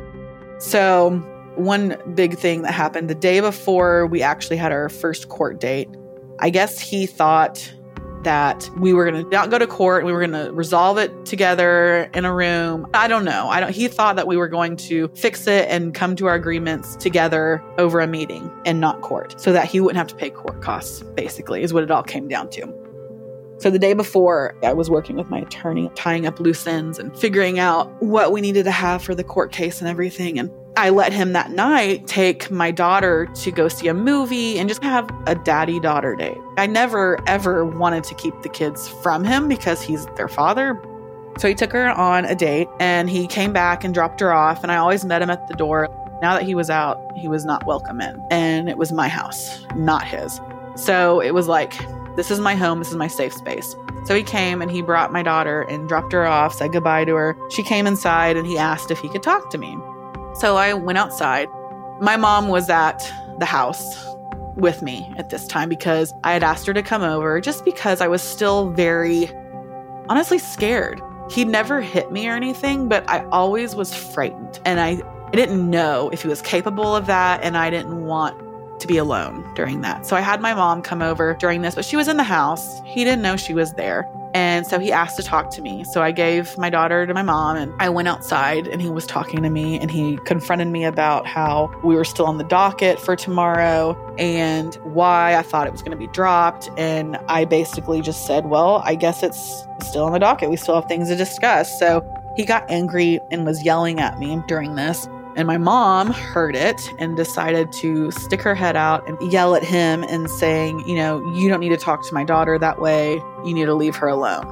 So one big thing that happened the day before we actually had our first court date, I guess he thought that we were going to not go to court. We were going to resolve it together in a room. I don't know. I don't. He thought that we were going to fix it and come to our agreements together over a meeting and not court, so that he wouldn't have to pay court costs, basically, is what it all came down to. So the day before, I was working with my attorney, tying up loose ends and figuring out what we needed to have for the court case and everything. And I let him that night take my daughter to go see a movie and just have a daddy-daughter date. I never, ever wanted to keep the kids from him because he's their father. So he took her on a date and he came back and dropped her off. And I always met him at the door. Now that he was out, he was not welcome in. And it was my house, not his. So it was like, this is my home. This is my safe space. So he came and he brought my daughter and dropped her off, said goodbye to her. She came inside and he asked if he could talk to me. So I went outside. My mom was at the house with me at this time because I had asked her to come over just because I was still very, honestly, scared. He never hit me or anything, but I always was frightened. And I, I didn't know if he was capable of that, and I didn't want to be alone during that. So I had my mom come over during this, but she was in the house. He didn't know she was there. And so he asked to talk to me. So I gave my daughter to my mom and I went outside and he was talking to me and he confronted me about how we were still on the docket for tomorrow and why I thought it was going to be dropped. And I basically just said, well, I guess it's still on the docket. We still have things to discuss. So he got angry and was yelling at me during this. And my mom heard it and decided to stick her head out and yell at him and saying, you know, you don't need to talk to my daughter that way. You need to leave her alone.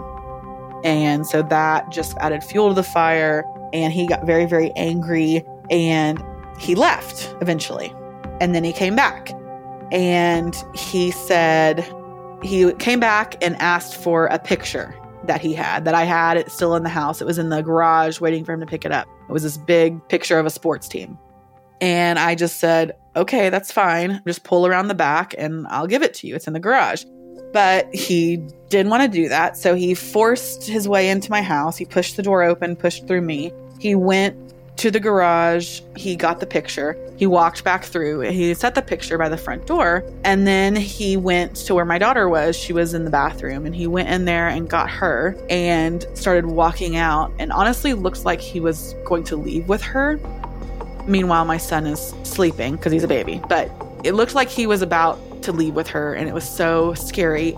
And so that just added fuel to the fire. And he got very, very angry and he left eventually. And then he came back and he said, he came back and asked for a picture that he had, that I had it still in the house. It was in the garage waiting for him to pick it up. It was this big picture of a sports team. And I just said, okay, that's fine. Just pull around the back and I'll give it to you. It's in the garage. But he didn't want to do that. So he forced his way into my house. He pushed the door open, pushed through me. He went to the garage. He got the picture. He walked back through. He set the picture by the front door. And then he went to where my daughter was. She was in the bathroom. And he went in there and got her and started walking out. And honestly, looks like he was going to leave with her. Meanwhile, my son is sleeping because he's a baby. But it looked like he was about to leave with her. And it was so scary.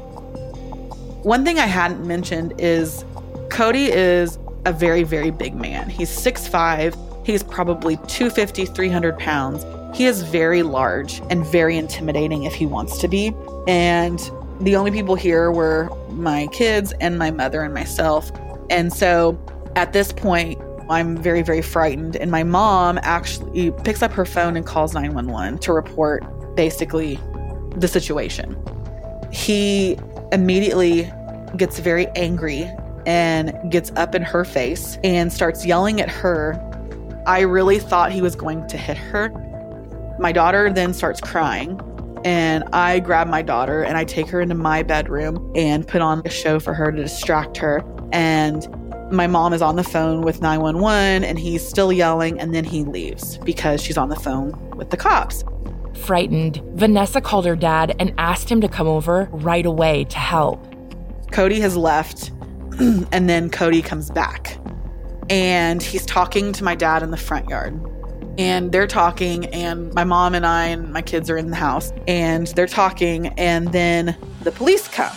One thing I hadn't mentioned is Cody is a very, very big man. He's six five. He's probably two fifty, three hundred pounds. He is very large and very intimidating if he wants to be. And the only people here were my kids and my mother and myself. And so at this point, I'm very, very frightened. And my mom actually picks up her phone and calls nine one one to report basically the situation. He immediately gets very angry and gets up in her face and starts yelling at her. I really thought he was going to hit her. My daughter then starts crying and I grab my daughter and I take her into my bedroom and put on a show for her to distract her. And my mom is on the phone with nine one one and he's still yelling and then he leaves because she's on the phone with the cops. Frightened, Vanessa called her dad and asked him to come over right away to help. Cody has left and then Cody comes back. And he's talking to my dad in the front yard. And they're talking, and my mom and I and my kids are in the house. And they're talking, and then the police come.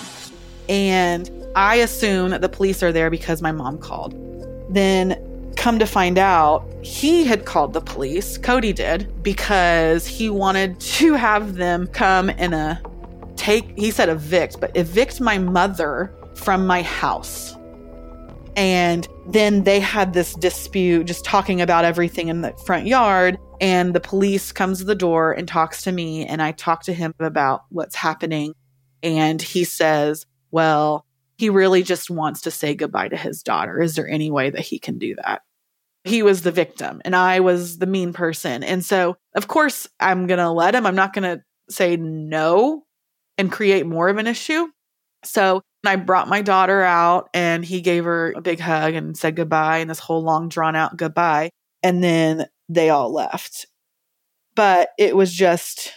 And I assume that the police are there because my mom called. Then come to find out, he had called the police, Cody did, because he wanted to have them come and uh, take, he said evict, but evict my mother from my house. And then they had this dispute just talking about everything in the front yard. And the police comes to the door and talks to me. And I talk to him about what's happening. And he says, well, he really just wants to say goodbye to his daughter. Is there any way that he can do that? He was the victim and I was the mean person. And so, of course, I'm going to let him. I'm not going to say no and create more of an issue. So I brought my daughter out and he gave her a big hug and said goodbye and this whole long drawn out goodbye. And then they all left. But it was just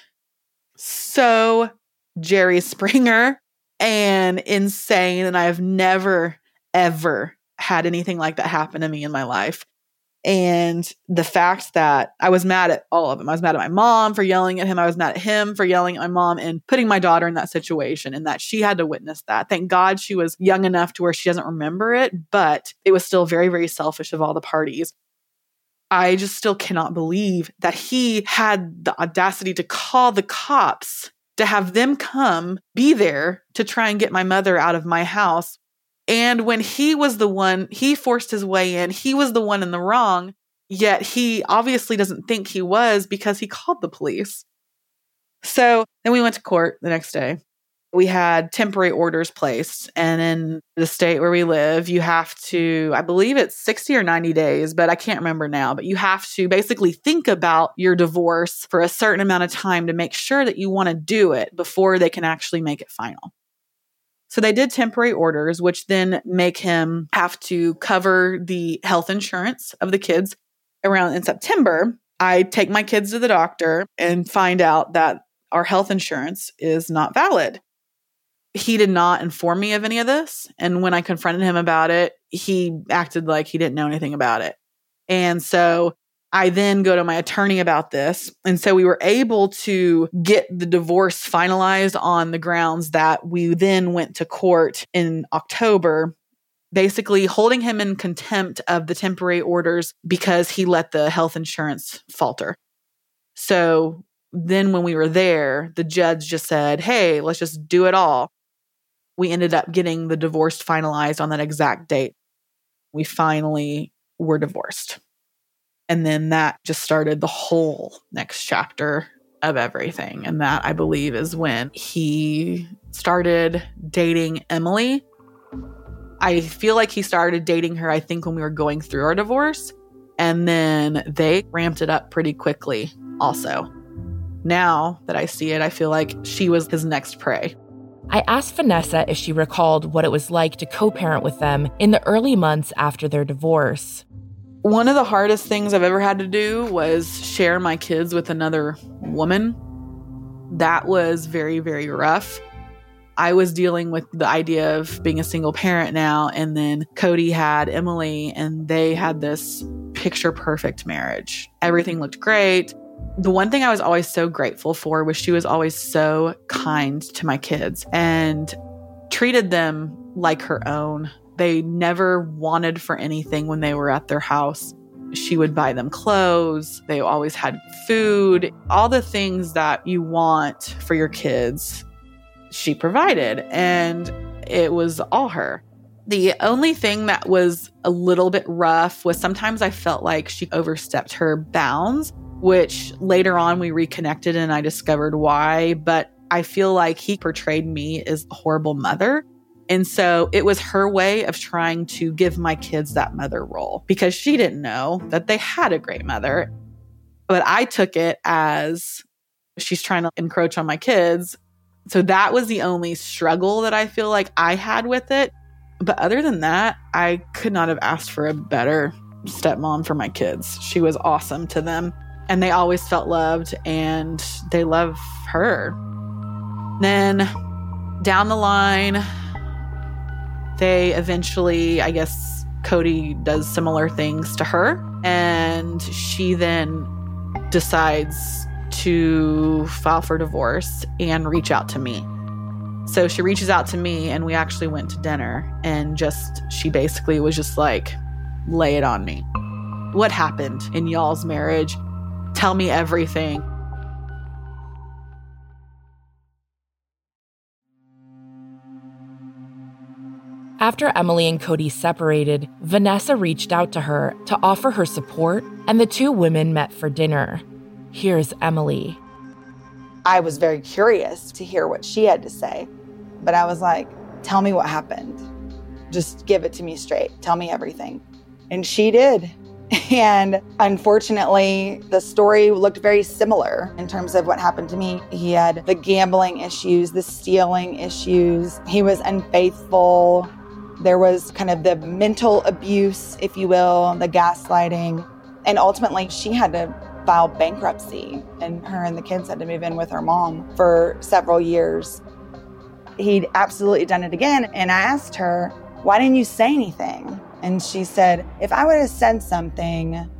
so Jerry Springer and insane. And I have never, ever had anything like that happen to me in my life. And the fact that I was mad at all of them. I was mad at my mom for yelling at him. I was mad at him for yelling at my mom and putting my daughter in that situation and that she had to witness that. Thank God she was young enough to where she doesn't remember it, but it was still very, very selfish of all the parties. I just still cannot believe that he had the audacity to call the cops, to have them come be there to try and get my mother out of my house. And when he was the one, he forced his way in, he was the one in the wrong, yet he obviously doesn't think he was because he called the police. So then we went to court the next day. We had temporary orders placed. And in the state where we live, you have to, I believe it's sixty or ninety days, but I can't remember now. But you have to basically think about your divorce for a certain amount of time to make sure that you want to do it before they can actually make it final. So they did temporary orders, which then make him have to cover the health insurance of the kids. Around in September, I take my kids to the doctor and find out that our health insurance is not valid. He did not inform me of any of this. And when I confronted him about it, he acted like he didn't know anything about it. And so I then go to my attorney about this. And so we were able to get the divorce finalized on the grounds that we then went to court in October, basically holding him in contempt of the temporary orders because he let the health insurance falter. So then when we were there, the judge just said, hey, let's just do it all. We ended up getting the divorce finalized on that exact date. We finally were divorced. And then that just started the whole next chapter of everything. And that, I believe, is when he started dating Emily. I feel like he started dating her, I think, when we were going through our divorce. And then they ramped it up pretty quickly also. Now that I see it, I feel like she was his next prey. I asked Vanessa if she recalled what it was like to co-parent with them in the early months after their divorce. One of the hardest things I've ever had to do was share my kids with another woman. That was very, very rough. I was dealing with the idea of being a single parent now, and then Cody had Emily, and they had this picture-perfect marriage. Everything looked great. The one thing I was always so grateful for was she was always so kind to my kids and treated them like her own. They never wanted for anything when they were at their house. She would buy them clothes. They always had food. All the things that you want for your kids, she provided. And it was all her. The only thing that was a little bit rough was sometimes I felt like she overstepped her bounds, which later on we reconnected and I discovered why. But I feel like he portrayed me as a horrible mother. And so it was her way of trying to give my kids that mother role because she didn't know that they had a great mother. But I took it as she's trying to encroach on my kids. So that was the only struggle that I feel like I had with it. But other than that, I could not have asked for a better stepmom for my kids. She was awesome to them. And they always felt loved and they love her. Then down the line, they eventually, I guess, Cody does similar things to her. And she then decides to file for divorce and reach out to me. So she reaches out to me and we actually went to dinner and just, she basically was just like, lay it on me. What happened in y'all's marriage? Tell me everything. After Emily and Cody separated, Vanessa reached out to her to offer her support, and the two women met for dinner. Here's Emily. I was very curious to hear what she had to say, but I was like, tell me what happened. Just give it to me straight. Tell me everything. And she did. And unfortunately, the story looked very similar in terms of what happened to me. He had the gambling issues, the stealing issues. He was unfaithful. There was kind of the mental abuse, if you will, the gaslighting. And ultimately, she had to file bankruptcy, and her and the kids had to move in with her mom for several years. He'd absolutely done it again. And I asked her, why didn't you say anything? And she said, if I would have said something,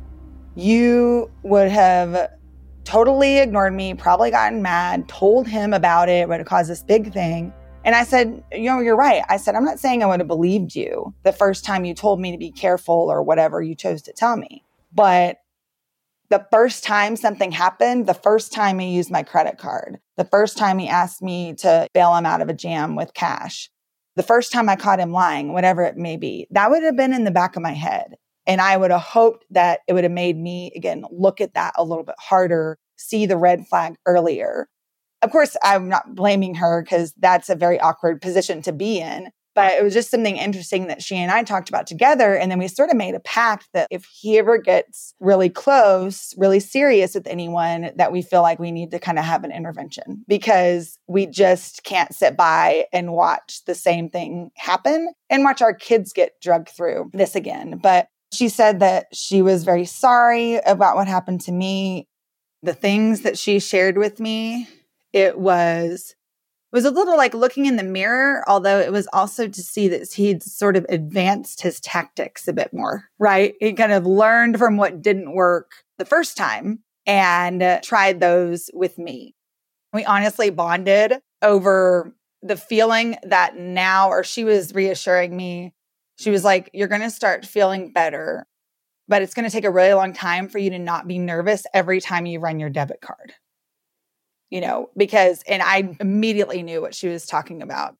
you would have totally ignored me, probably gotten mad, told him about it, would have caused this big thing. And I said, you know, you're right. I said, I'm not saying I would have believed you the first time you told me to be careful or whatever you chose to tell me. But the first time something happened, the first time he used my credit card, the first time he asked me to bail him out of a jam with cash, the first time I caught him lying, whatever it may be, that would have been in the back of my head. And I would have hoped that it would have made me, again, look at that a little bit harder, see the red flag earlier. Of course, I'm not blaming her because that's a very awkward position to be in. But it was just something interesting that she and I talked about together. And then we sort of made a pact that if he ever gets really close, really serious with anyone, that we feel like we need to kind of have an intervention because we just can't sit by and watch the same thing happen and watch our kids get drugged through this again. But she said that she was very sorry about what happened to me. The things that she shared with me, it was was a little like looking in the mirror, although it was also to see that he'd sort of advanced his tactics a bit more, right? He kind of learned from what didn't work the first time and uh, tried those with me. We honestly bonded over the feeling that now, or she was reassuring me, she was like, you're going to start feeling better, but it's going to take a really long time for you to not be nervous every time you run your debit card. You know, because, and I immediately knew what she was talking about.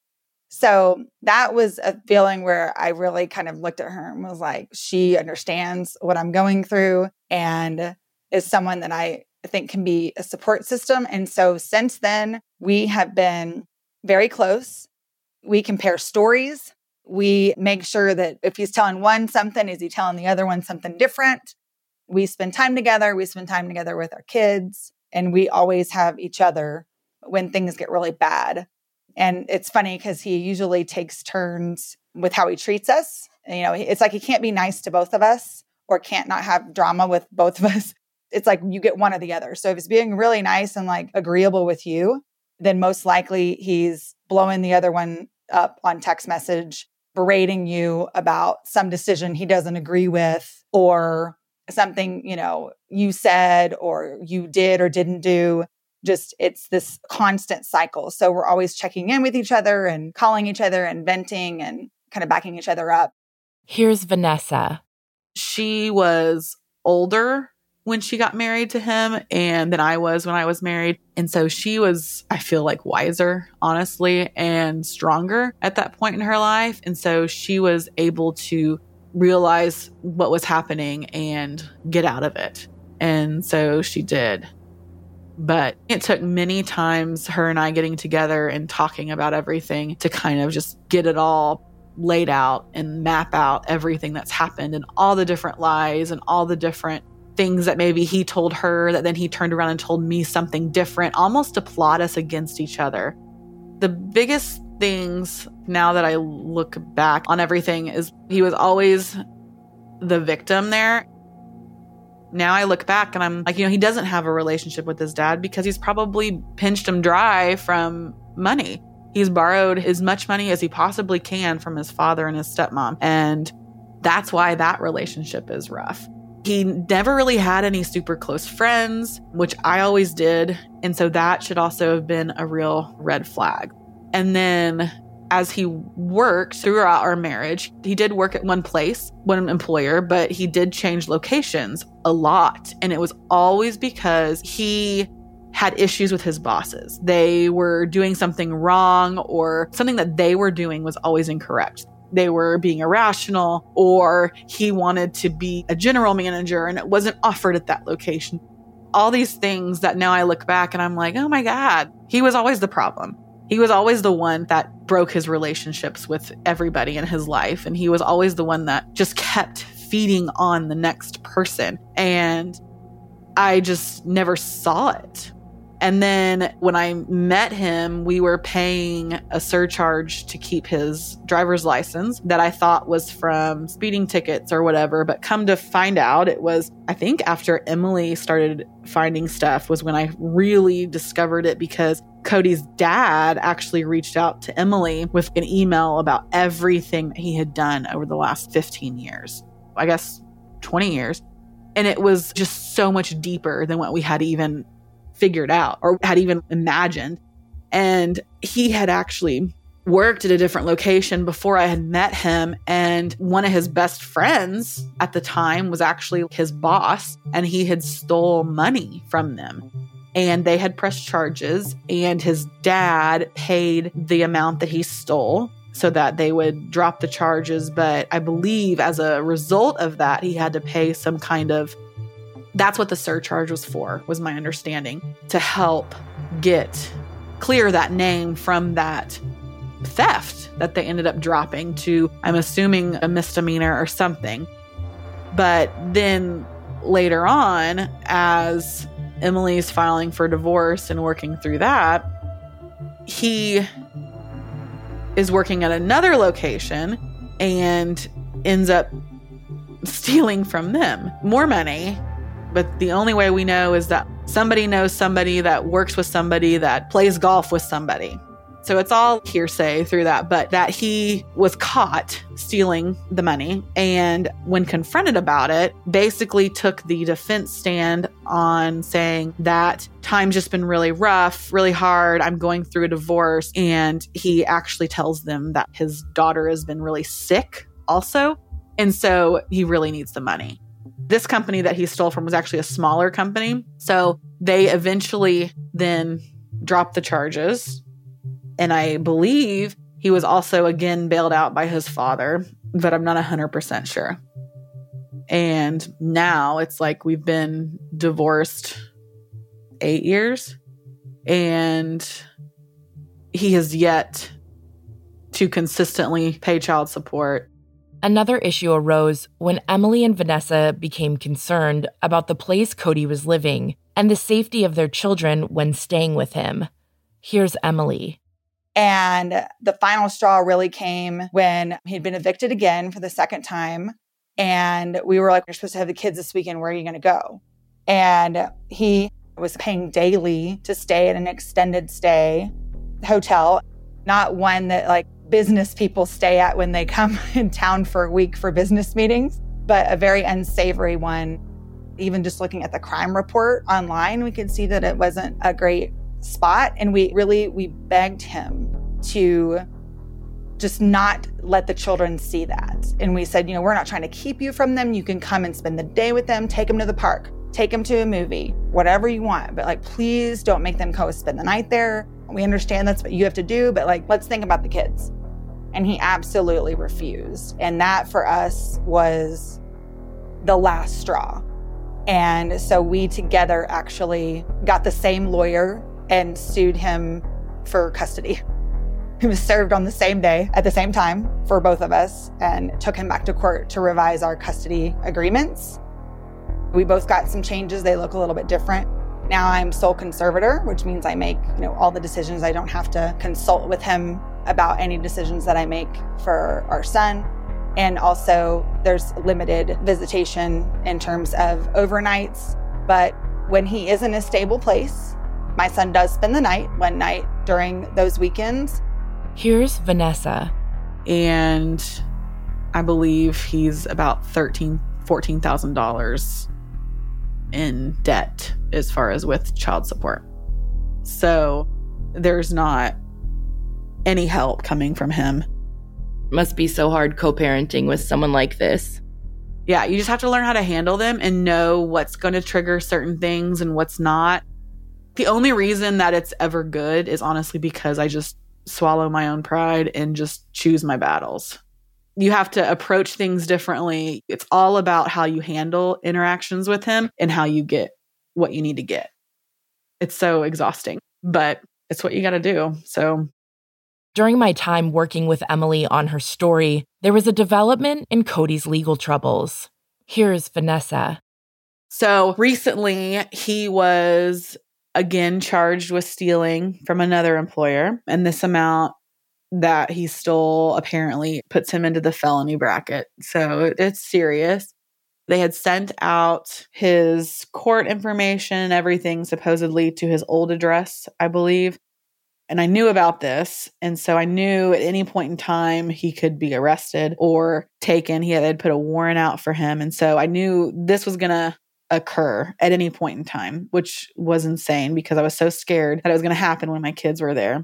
So that was a feeling where I really kind of looked at her and was like, she understands what I'm going through and is someone that I think can be a support system. And so since then, we have been very close. We compare stories. We make sure that if he's telling one something, is he telling the other one something different? We spend time together. We spend time together with our kids. And we always have each other when things get really bad. And it's funny because he usually takes turns with how he treats us. And, you know, it's like he can't be nice to both of us or can't not have drama with both of us. It's like you get one or the other. So if he's being really nice and like agreeable with you, then most likely he's blowing the other one up on text message, berating you about some decision he doesn't agree with or something, you know, you said or you did or didn't do. Just, it's this constant cycle. So we're always checking in with each other and calling each other and venting and kind of backing each other up. Here's Vanessa. She was older when she got married to him and than I was when I was married. And so she was, I feel like, wiser, honestly, and stronger at that point in her life. And so she was able to realize what was happening and get out of it. And so she did. But it took many times her and I getting together and talking about everything to kind of just get it all laid out and map out everything that's happened and all the different lies and all the different things that maybe he told her that then he turned around and told me something different, almost to plot us against each other. The biggest things now that I look back on everything is he was always the victim there. Now I look back and I'm like, you know, he doesn't have a relationship with his dad because he's probably pinched him dry from money. He's borrowed as much money as he possibly can from his father and his stepmom. And that's why that relationship is rough. He never really had any super close friends, which I always did. And so that should also have been a real red flag. And then as he worked throughout our marriage, he did work at one place, one employer, but he did change locations a lot. And it was always because he had issues with his bosses. They were doing something wrong or something that they were doing was always incorrect. They were being irrational or he wanted to be a general manager and it wasn't offered at that location. All these things that now I look back and I'm like, oh my God, he was always the problem. He was always the one that broke his relationships with everybody in his life. And he was always the one that just kept feeding on the next person. And I just never saw it. And then when I met him, we were paying a surcharge to keep his driver's license that I thought was from speeding tickets or whatever. But come to find out, it was, I think after Emily started finding stuff was when I really discovered it, because Cody's dad actually reached out to Emily with an email about everything that he had done over the last fifteen years, I guess twenty years. And it was just so much deeper than what we had even figured out or had even imagined. And he had actually worked at a different location before I had met him. And one of his best friends at the time was actually his boss, and he had stole money from them. And they had pressed charges, and his dad paid the amount that he stole so that they would drop the charges. But I believe as a result of that, he had to pay some kind of, that's what the surcharge was for, was my understanding, to help get clear that name from that theft that they ended up dropping to, I'm assuming, a misdemeanor or something. But then later on, as Emily's filing for divorce and working through that, he is working at another location and ends up stealing from them more money. But the only way we know is that somebody knows somebody that works with somebody that plays golf with somebody. So it's all hearsay through that, but that he was caught stealing the money. And when confronted about it, basically took the defense stand on saying that time's just been really rough, really hard. I'm going through a divorce. And he actually tells them that his daughter has been really sick also. And so he really needs the money. This company that he stole from was actually a smaller company. So they eventually then dropped the charges. And I believe he was also again bailed out by his father, but I'm not one hundred percent sure. And now it's like we've been divorced eight years and he has yet to consistently pay child support. Another issue arose when Emily and Vanessa became concerned about the place Cody was living and the safety of their children when staying with him. Here's Emily. And the final straw really came when he'd been evicted again for the second time. And we were like, you're supposed to have the kids this weekend. Where are you going to go? And he was paying daily to stay at an extended stay hotel, not one that like business people stay at when they come in town for a week for business meetings, but a very unsavory one. Even just looking at the crime report online, we could see that it wasn't a great spot. And we really, we begged him to just not let the children see that. And we said, you know, we're not trying to keep you from them. You can come and spend the day with them, take them to the park, take them to a movie, whatever you want. But like, please don't make them go spend the night there. We understand that's what you have to do, but like, let's think about the kids. And he absolutely refused. And that for us was the last straw. And so we together actually got the same lawyer and sued him for custody. He was served on the same day at the same time for both of us and took him back to court to revise our custody agreements. We both got some changes. They look a little bit different. Now I'm sole conservator, which means I make, you know, all the decisions. I don't have to consult with him about any decisions that I make for our son. And also there's limited visitation in terms of overnights. But when he is in a stable place, my son does spend the night one night during those weekends. Here's Vanessa. And I believe he's about thirteen thousand dollars, fourteen thousand dollars in debt as far as with child support. So there's not any help coming from him. Must be so hard co-parenting with someone like this. Yeah, you just have to learn how to handle them and know what's going to trigger certain things and what's not. The only reason that it's ever good is honestly because I just swallow my own pride and just choose my battles. You have to approach things differently. It's all about how you handle interactions with him and how you get what you need to get. It's so exhausting, but it's what you got to do. So during my time working with Emily on her story, there was a development in Cody's legal troubles. Here's Vanessa. So recently he was again charged with stealing from another employer, and this amount that he stole apparently puts him into the felony bracket. So it's serious. They had sent out his court information and everything supposedly to his old address, I believe. And I knew about this. And so I knew at any point in time he could be arrested or taken. He had put a warrant out for him. And so I knew this was going to occur at any point in time, which was insane because I was so scared that it was going to happen when my kids were there.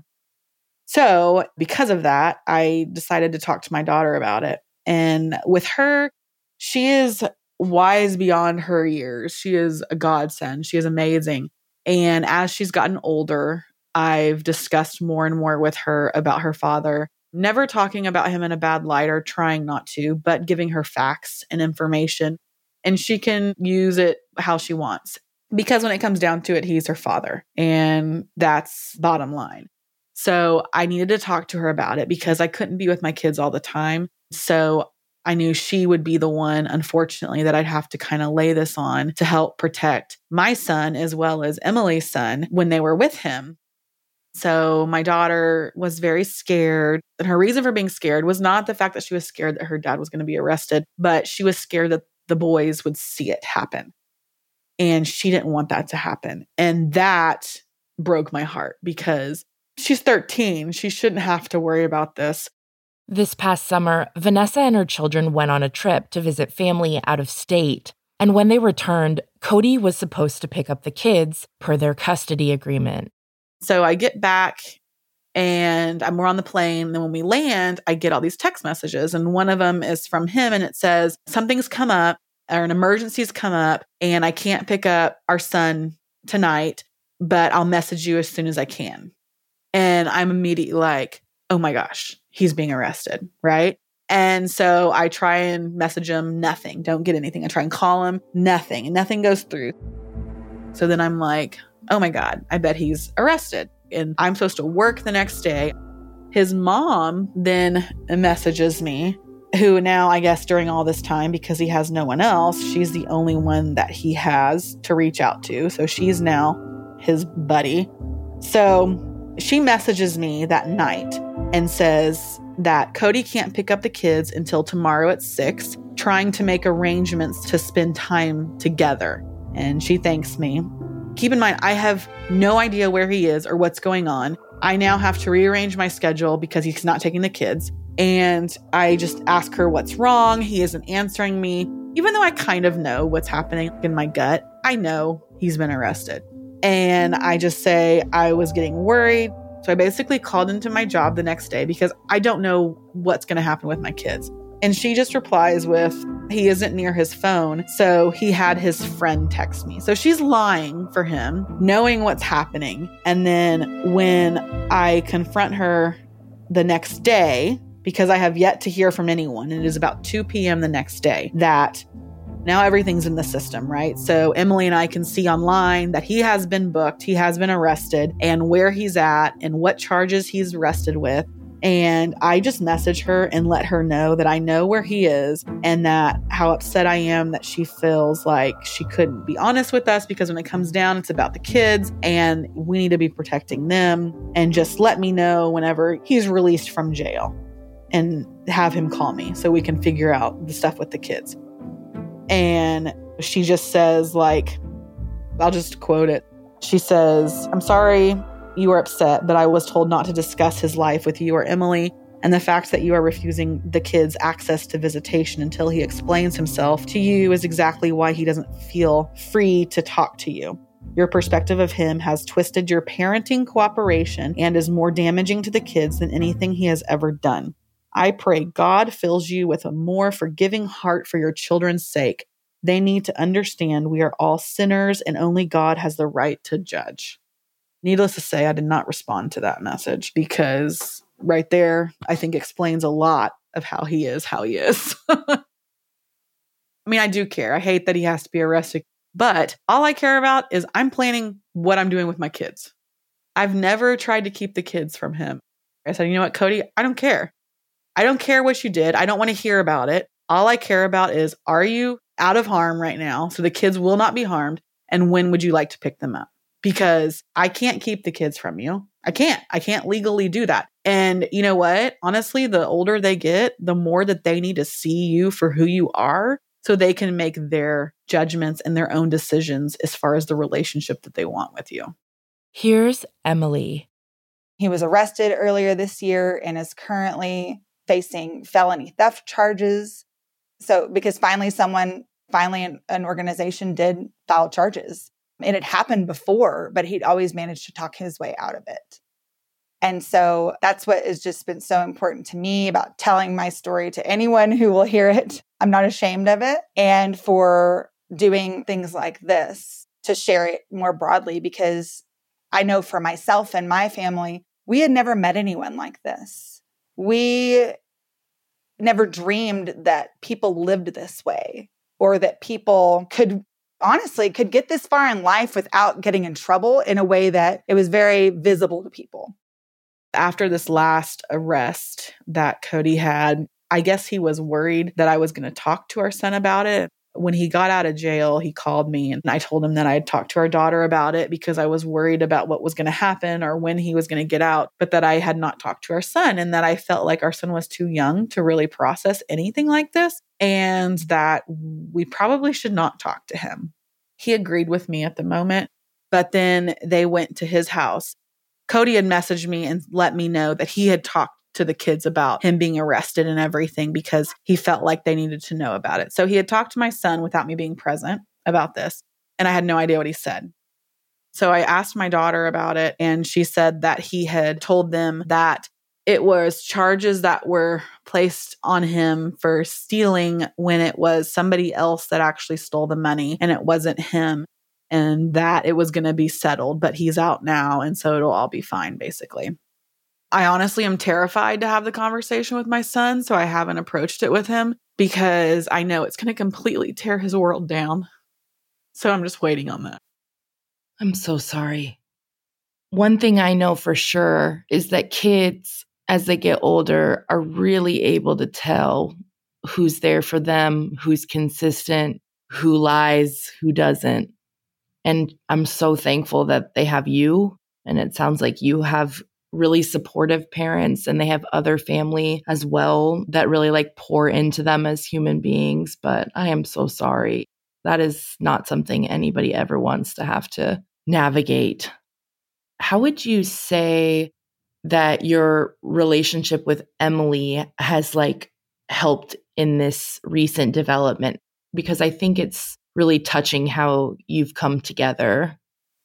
So because of that, I decided to talk to my daughter about it. And with her, she is wise beyond her years. She is a godsend. She is amazing. And as she's gotten older, I've discussed more and more with her about her father, never talking about him in a bad light or trying not to, but giving her facts and information. And she can use it how she wants. Because when it comes down to it, he's her father. And that's bottom line. So I needed to talk to her about it because I couldn't be with my kids all the time. So I knew she would be the one, unfortunately, that I'd have to kind of lay this on to help protect my son as well as Emily's son when they were with him. So my daughter was very scared. And her reason for being scared was not the fact that she was scared that her dad was going to be arrested, but she was scared that the boys would see it happen. And she didn't want that to happen. And that broke my heart because she's thirteen. She shouldn't have to worry about this. This past summer, Vanessa and her children went on a trip to visit family out of state. And when they returned, Cody was supposed to pick up the kids per their custody agreement. So I get back and I'm we're on the plane. And then when we land, I get all these text messages. And one of them is from him and it says, something's come up or an emergency's come up and I can't pick up our son tonight, but I'll message you as soon as I can. And I'm immediately like, oh my gosh, he's being arrested, right? And so I try and message him, nothing, don't get anything. I try and call him, nothing, and nothing goes through. So then I'm like, oh my God, I bet he's arrested. And I'm supposed to work the next day. His mom then messages me, who now I guess during all this time, because he has no one else, she's the only one that he has to reach out to. So she's now his buddy. So she messages me that night and says that Cody can't pick up the kids until tomorrow at six, trying to make arrangements to spend time together. And she thanks me. Keep in mind, I have no idea where he is or what's going on. I now have to rearrange my schedule because he's not taking the kids. And I just ask her what's wrong. He isn't answering me. Even though I kind of know what's happening in my gut, I know he's been arrested. And I just say I was getting worried. So I basically called into my job the next day because I don't know what's going to happen with my kids. And she just replies with, he isn't near his phone, so he had his friend text me. So she's lying for him, knowing what's happening. And then when I confront her the next day, because I have yet to hear from anyone, and it is about two p.m. the next day, that now everything's in the system, right? So Emily and I can see online that he has been booked, he has been arrested, and where he's at and what charges he's arrested with. And I just message her and let her know that I know where he is and that how upset I am that she feels like she couldn't be honest with us because when it comes down, it's about the kids and we need to be protecting them. And just let me know whenever he's released from jail and have him call me so we can figure out the stuff with the kids. And she just says, like, I'll just quote it. She says, I'm sorry you are upset, but I was told not to discuss his life with you or Emily. And the fact that you are refusing the kids access to visitation until he explains himself to you is exactly why he doesn't feel free to talk to you. Your perspective of him has twisted your parenting cooperation and is more damaging to the kids than anything he has ever done. I pray God fills you with a more forgiving heart for your children's sake. They need to understand we are all sinners and only God has the right to judge. Needless to say, I did not respond to that message because right there, I think explains a lot of how he is, how he is. I mean, I do care. I hate that he has to be arrested, but all I care about is I'm planning what I'm doing with my kids. I've never tried to keep the kids from him. I said, you know what, Cody, I don't care. I don't care what you did. I don't want to hear about it. All I care about is, are you out of harm right now so the kids will not be harmed? And when would you like to pick them up? Because I can't keep the kids from you. I can't. I can't legally do that. And you know what? Honestly, the older they get, the more that they need to see you for who you are so they can make their judgments and their own decisions as far as the relationship that they want with you. Here's Emily. He was arrested earlier this year and is currently facing felony theft charges. So because finally someone, finally an, an organization did file charges. It had happened before, but he'd always managed to talk his way out of it. And so that's what has just been so important to me about telling my story to anyone who will hear it. I'm not ashamed of it. And for doing things like this to share it more broadly, because I know for myself and my family, we had never met anyone like this. We never dreamed that people lived this way or that people could honestly could get this far in life without getting in trouble in a way that it was very visible to people. After this last arrest that Cody had, I guess he was worried that I was going to talk to our son about it. When he got out of jail, he called me and I told him that I had talked to our daughter about it because I was worried about what was going to happen or when he was going to get out, but that I had not talked to our son and that I felt like our son was too young to really process anything like this and that we probably should not talk to him. He agreed with me at the moment, but then they went to his house. Cody had messaged me and let me know that he had talked to the kids about him being arrested and everything because he felt like they needed to know about it. So he had talked to my son without me being present about this, and I had no idea what he said. So I asked my daughter about it, and she said that he had told them that it was charges that were placed on him for stealing when it was somebody else that actually stole the money and it wasn't him, and that it was going to be settled, but he's out now. And so it'll all be fine, basically. I honestly am terrified to have the conversation with my son. So I haven't approached it with him because I know it's going to completely tear his world down. So I'm just waiting on that. I'm so sorry. One thing I know for sure is that kids, as they get older, are really able to tell who's there for them, who's consistent, who lies, who doesn't. And I'm so thankful that they have you. And it sounds like you have really supportive parents and they have other family as well that really like pour into them as human beings. But I am so sorry. That is not something anybody ever wants to have to navigate. How would you say that your relationship with Emily has like helped in this recent development? Because I think it's really touching how you've come together.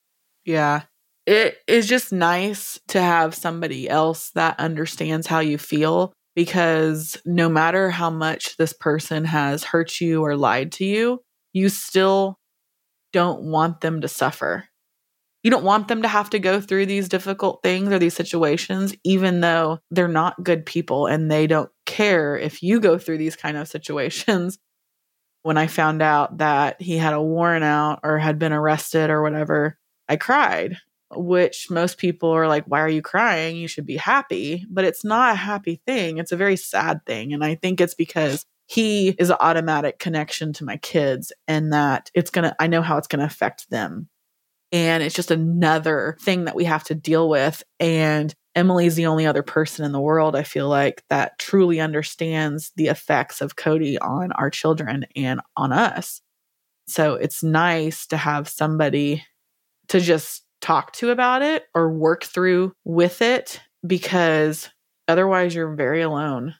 Yeah. It is just nice to have somebody else that understands how you feel, because no matter how much this person has hurt you or lied to you, you still don't want them to suffer. You don't want them to have to go through these difficult things or these situations, even though they're not good people and they don't care if you go through these kind of situations. When I found out that he had a warrant out or had been arrested or whatever, I cried, which most people are like, why are you crying? You should be happy. But it's not a happy thing. It's a very sad thing. And I think it's because he is an automatic connection to my kids and that it's going to, I know how it's going to affect them. And it's just another thing that we have to deal with. And Emily's the only other person in the world, I feel like, that truly understands the effects of Cody on our children and on us. So it's nice to have somebody to just talk to about it or work through with it, because otherwise you're very alone.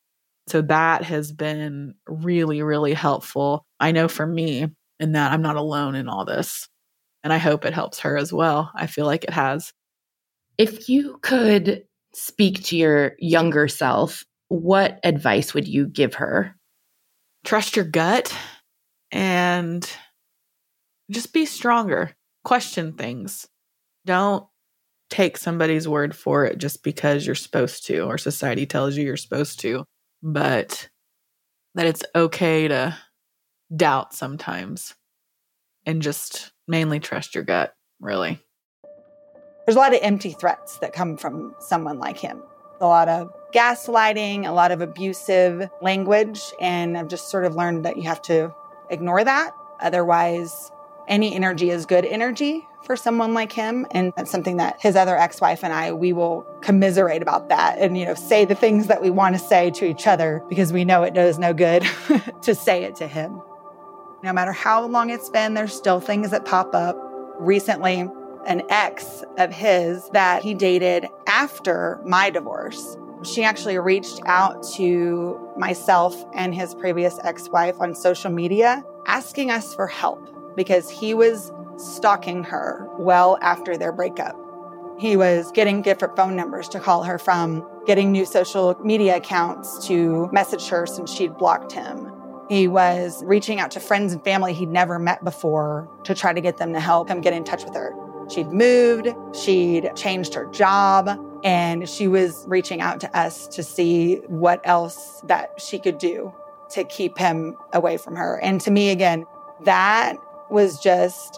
So that has been really, really helpful. I know for me, in that I'm not alone in all this. And I hope it helps her as well. I feel like it has. If you could speak to your younger self, what advice would you give her? Trust your gut and just be stronger. Question things. Don't take somebody's word for it just because you're supposed to or society tells you you're supposed to, but that it's okay to doubt sometimes and just mainly trust your gut, really. There's a lot of empty threats that come from someone like him. A lot of gaslighting, a lot of abusive language, and I've just sort of learned that you have to ignore that. Otherwise, any energy is good energy for someone like him. And that's something that his other ex-wife and I, we will commiserate about that and, you know, say the things that we want to say to each other because we know it does no good to say it to him. No matter how long it's been, there's still things that pop up. Recently, an ex of his that he dated after my divorce, she actually reached out to myself and his previous ex-wife on social media asking us for help because he was stalking her well after their breakup. He was getting different phone numbers to call her from, getting new social media accounts to message her since she'd blocked him. He was reaching out to friends and family he'd never met before to try to get them to help him get in touch with her. She'd moved, she'd changed her job, and she was reaching out to us to see what else that she could do to keep him away from her. And to me, again, that was just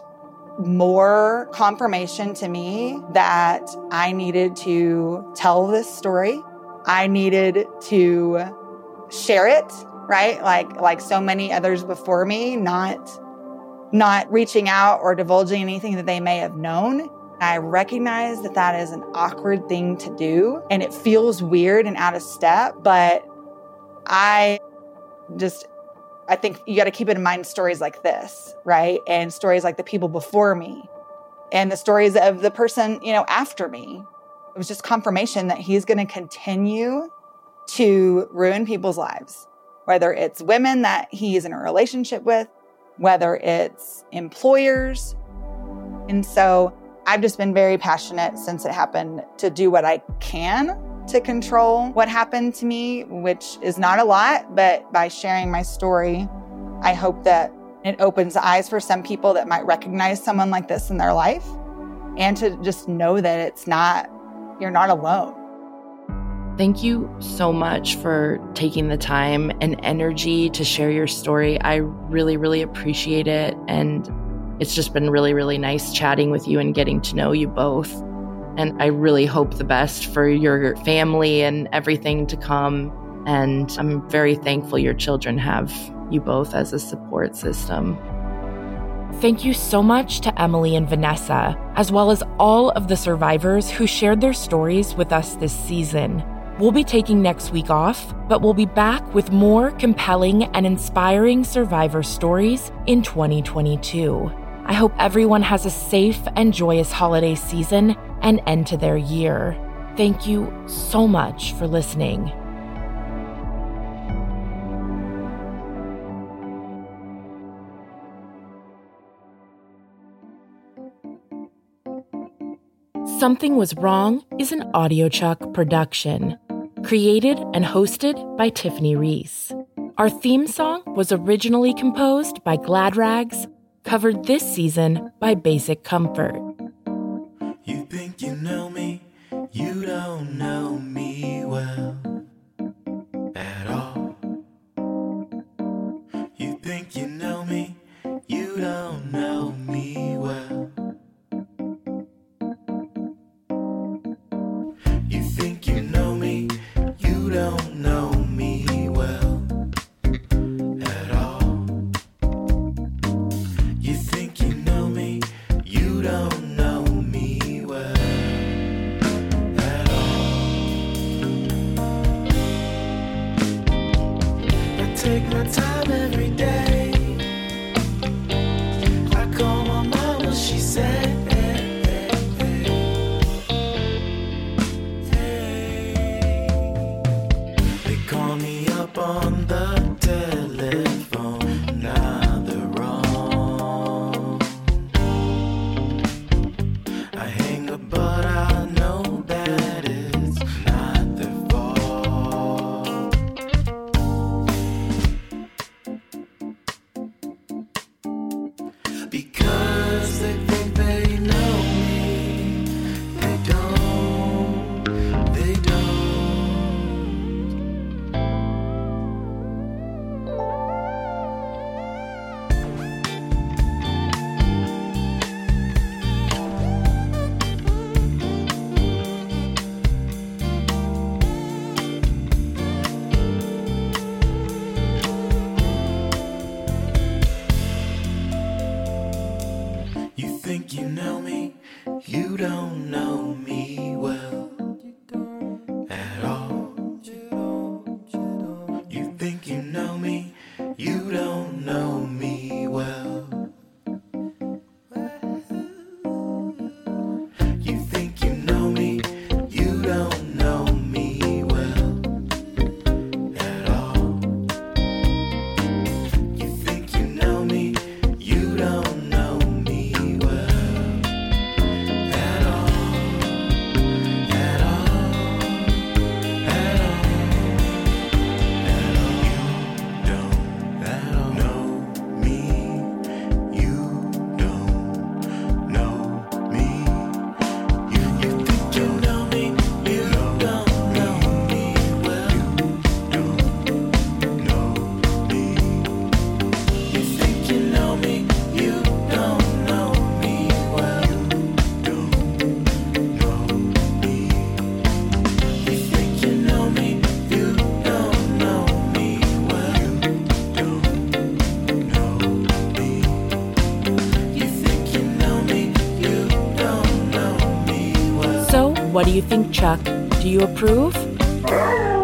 more confirmation to me that I needed to tell this story. I needed to share it, right? Like, like so many others before me, not, not reaching out or divulging anything that they may have known. I recognize that that is an awkward thing to do and it feels weird and out of step, but I just I think you got to keep in mind stories like this, right? And stories like the people before me and the stories of the person, you know, after me. It was just confirmation that he's going to continue to ruin people's lives, whether it's women that he's in a relationship with, whether it's employers. And so I've just been very passionate since it happened to do what I can to control what happened to me, which is not a lot, but by sharing my story, I hope that it opens eyes for some people that might recognize someone like this in their life, and to just know that it's not, you're not alone. Thank you so much for taking the time and energy to share your story. I really, really appreciate it. And it's just been really, really nice chatting with you and getting to know you both. And I really hope the best for your family and everything to come. And I'm very thankful your children have you both as a support system. Thank you so much to Emily and Vanessa, as well as all of the survivors who shared their stories with us this season. We'll be taking next week off, but we'll be back with more compelling and inspiring survivor stories in twenty twenty-two. I hope everyone has a safe and joyous holiday season and end to their year. Thank you so much for listening. Something Was Wrong is an AudioChuck production, created and hosted by Tiffany Reese. Our theme song was originally composed by Glad Rags, covered this season by Basic Comfort. You think you know me, you don't know me well at all. You think you know me, you don't know me well. You think you know me, you don't know me well at all. You think you know me, you don't know me well at all. I take my time every day. I call my mama, she said, call me up on the telephone, now they're wrong. I hang up, but I know that it's not their fault. Because they think they know me, they don't, they don't. You think you know me, you don't know me well at all. You think you know me, you don't know me well. You think you know me, you don't know me well at all. You think you know me, you don't know me well at all, at all, at all, at all. You don't know me, you don't know me. You, you think you know me, you don't know me well. You don't know me. You think you know me, you don't know me well. You don't know me. You think you know me, you don't know me well. You don't know me. You think you know me, you don't know me well. So, what do you think, Chuck? Do you approve?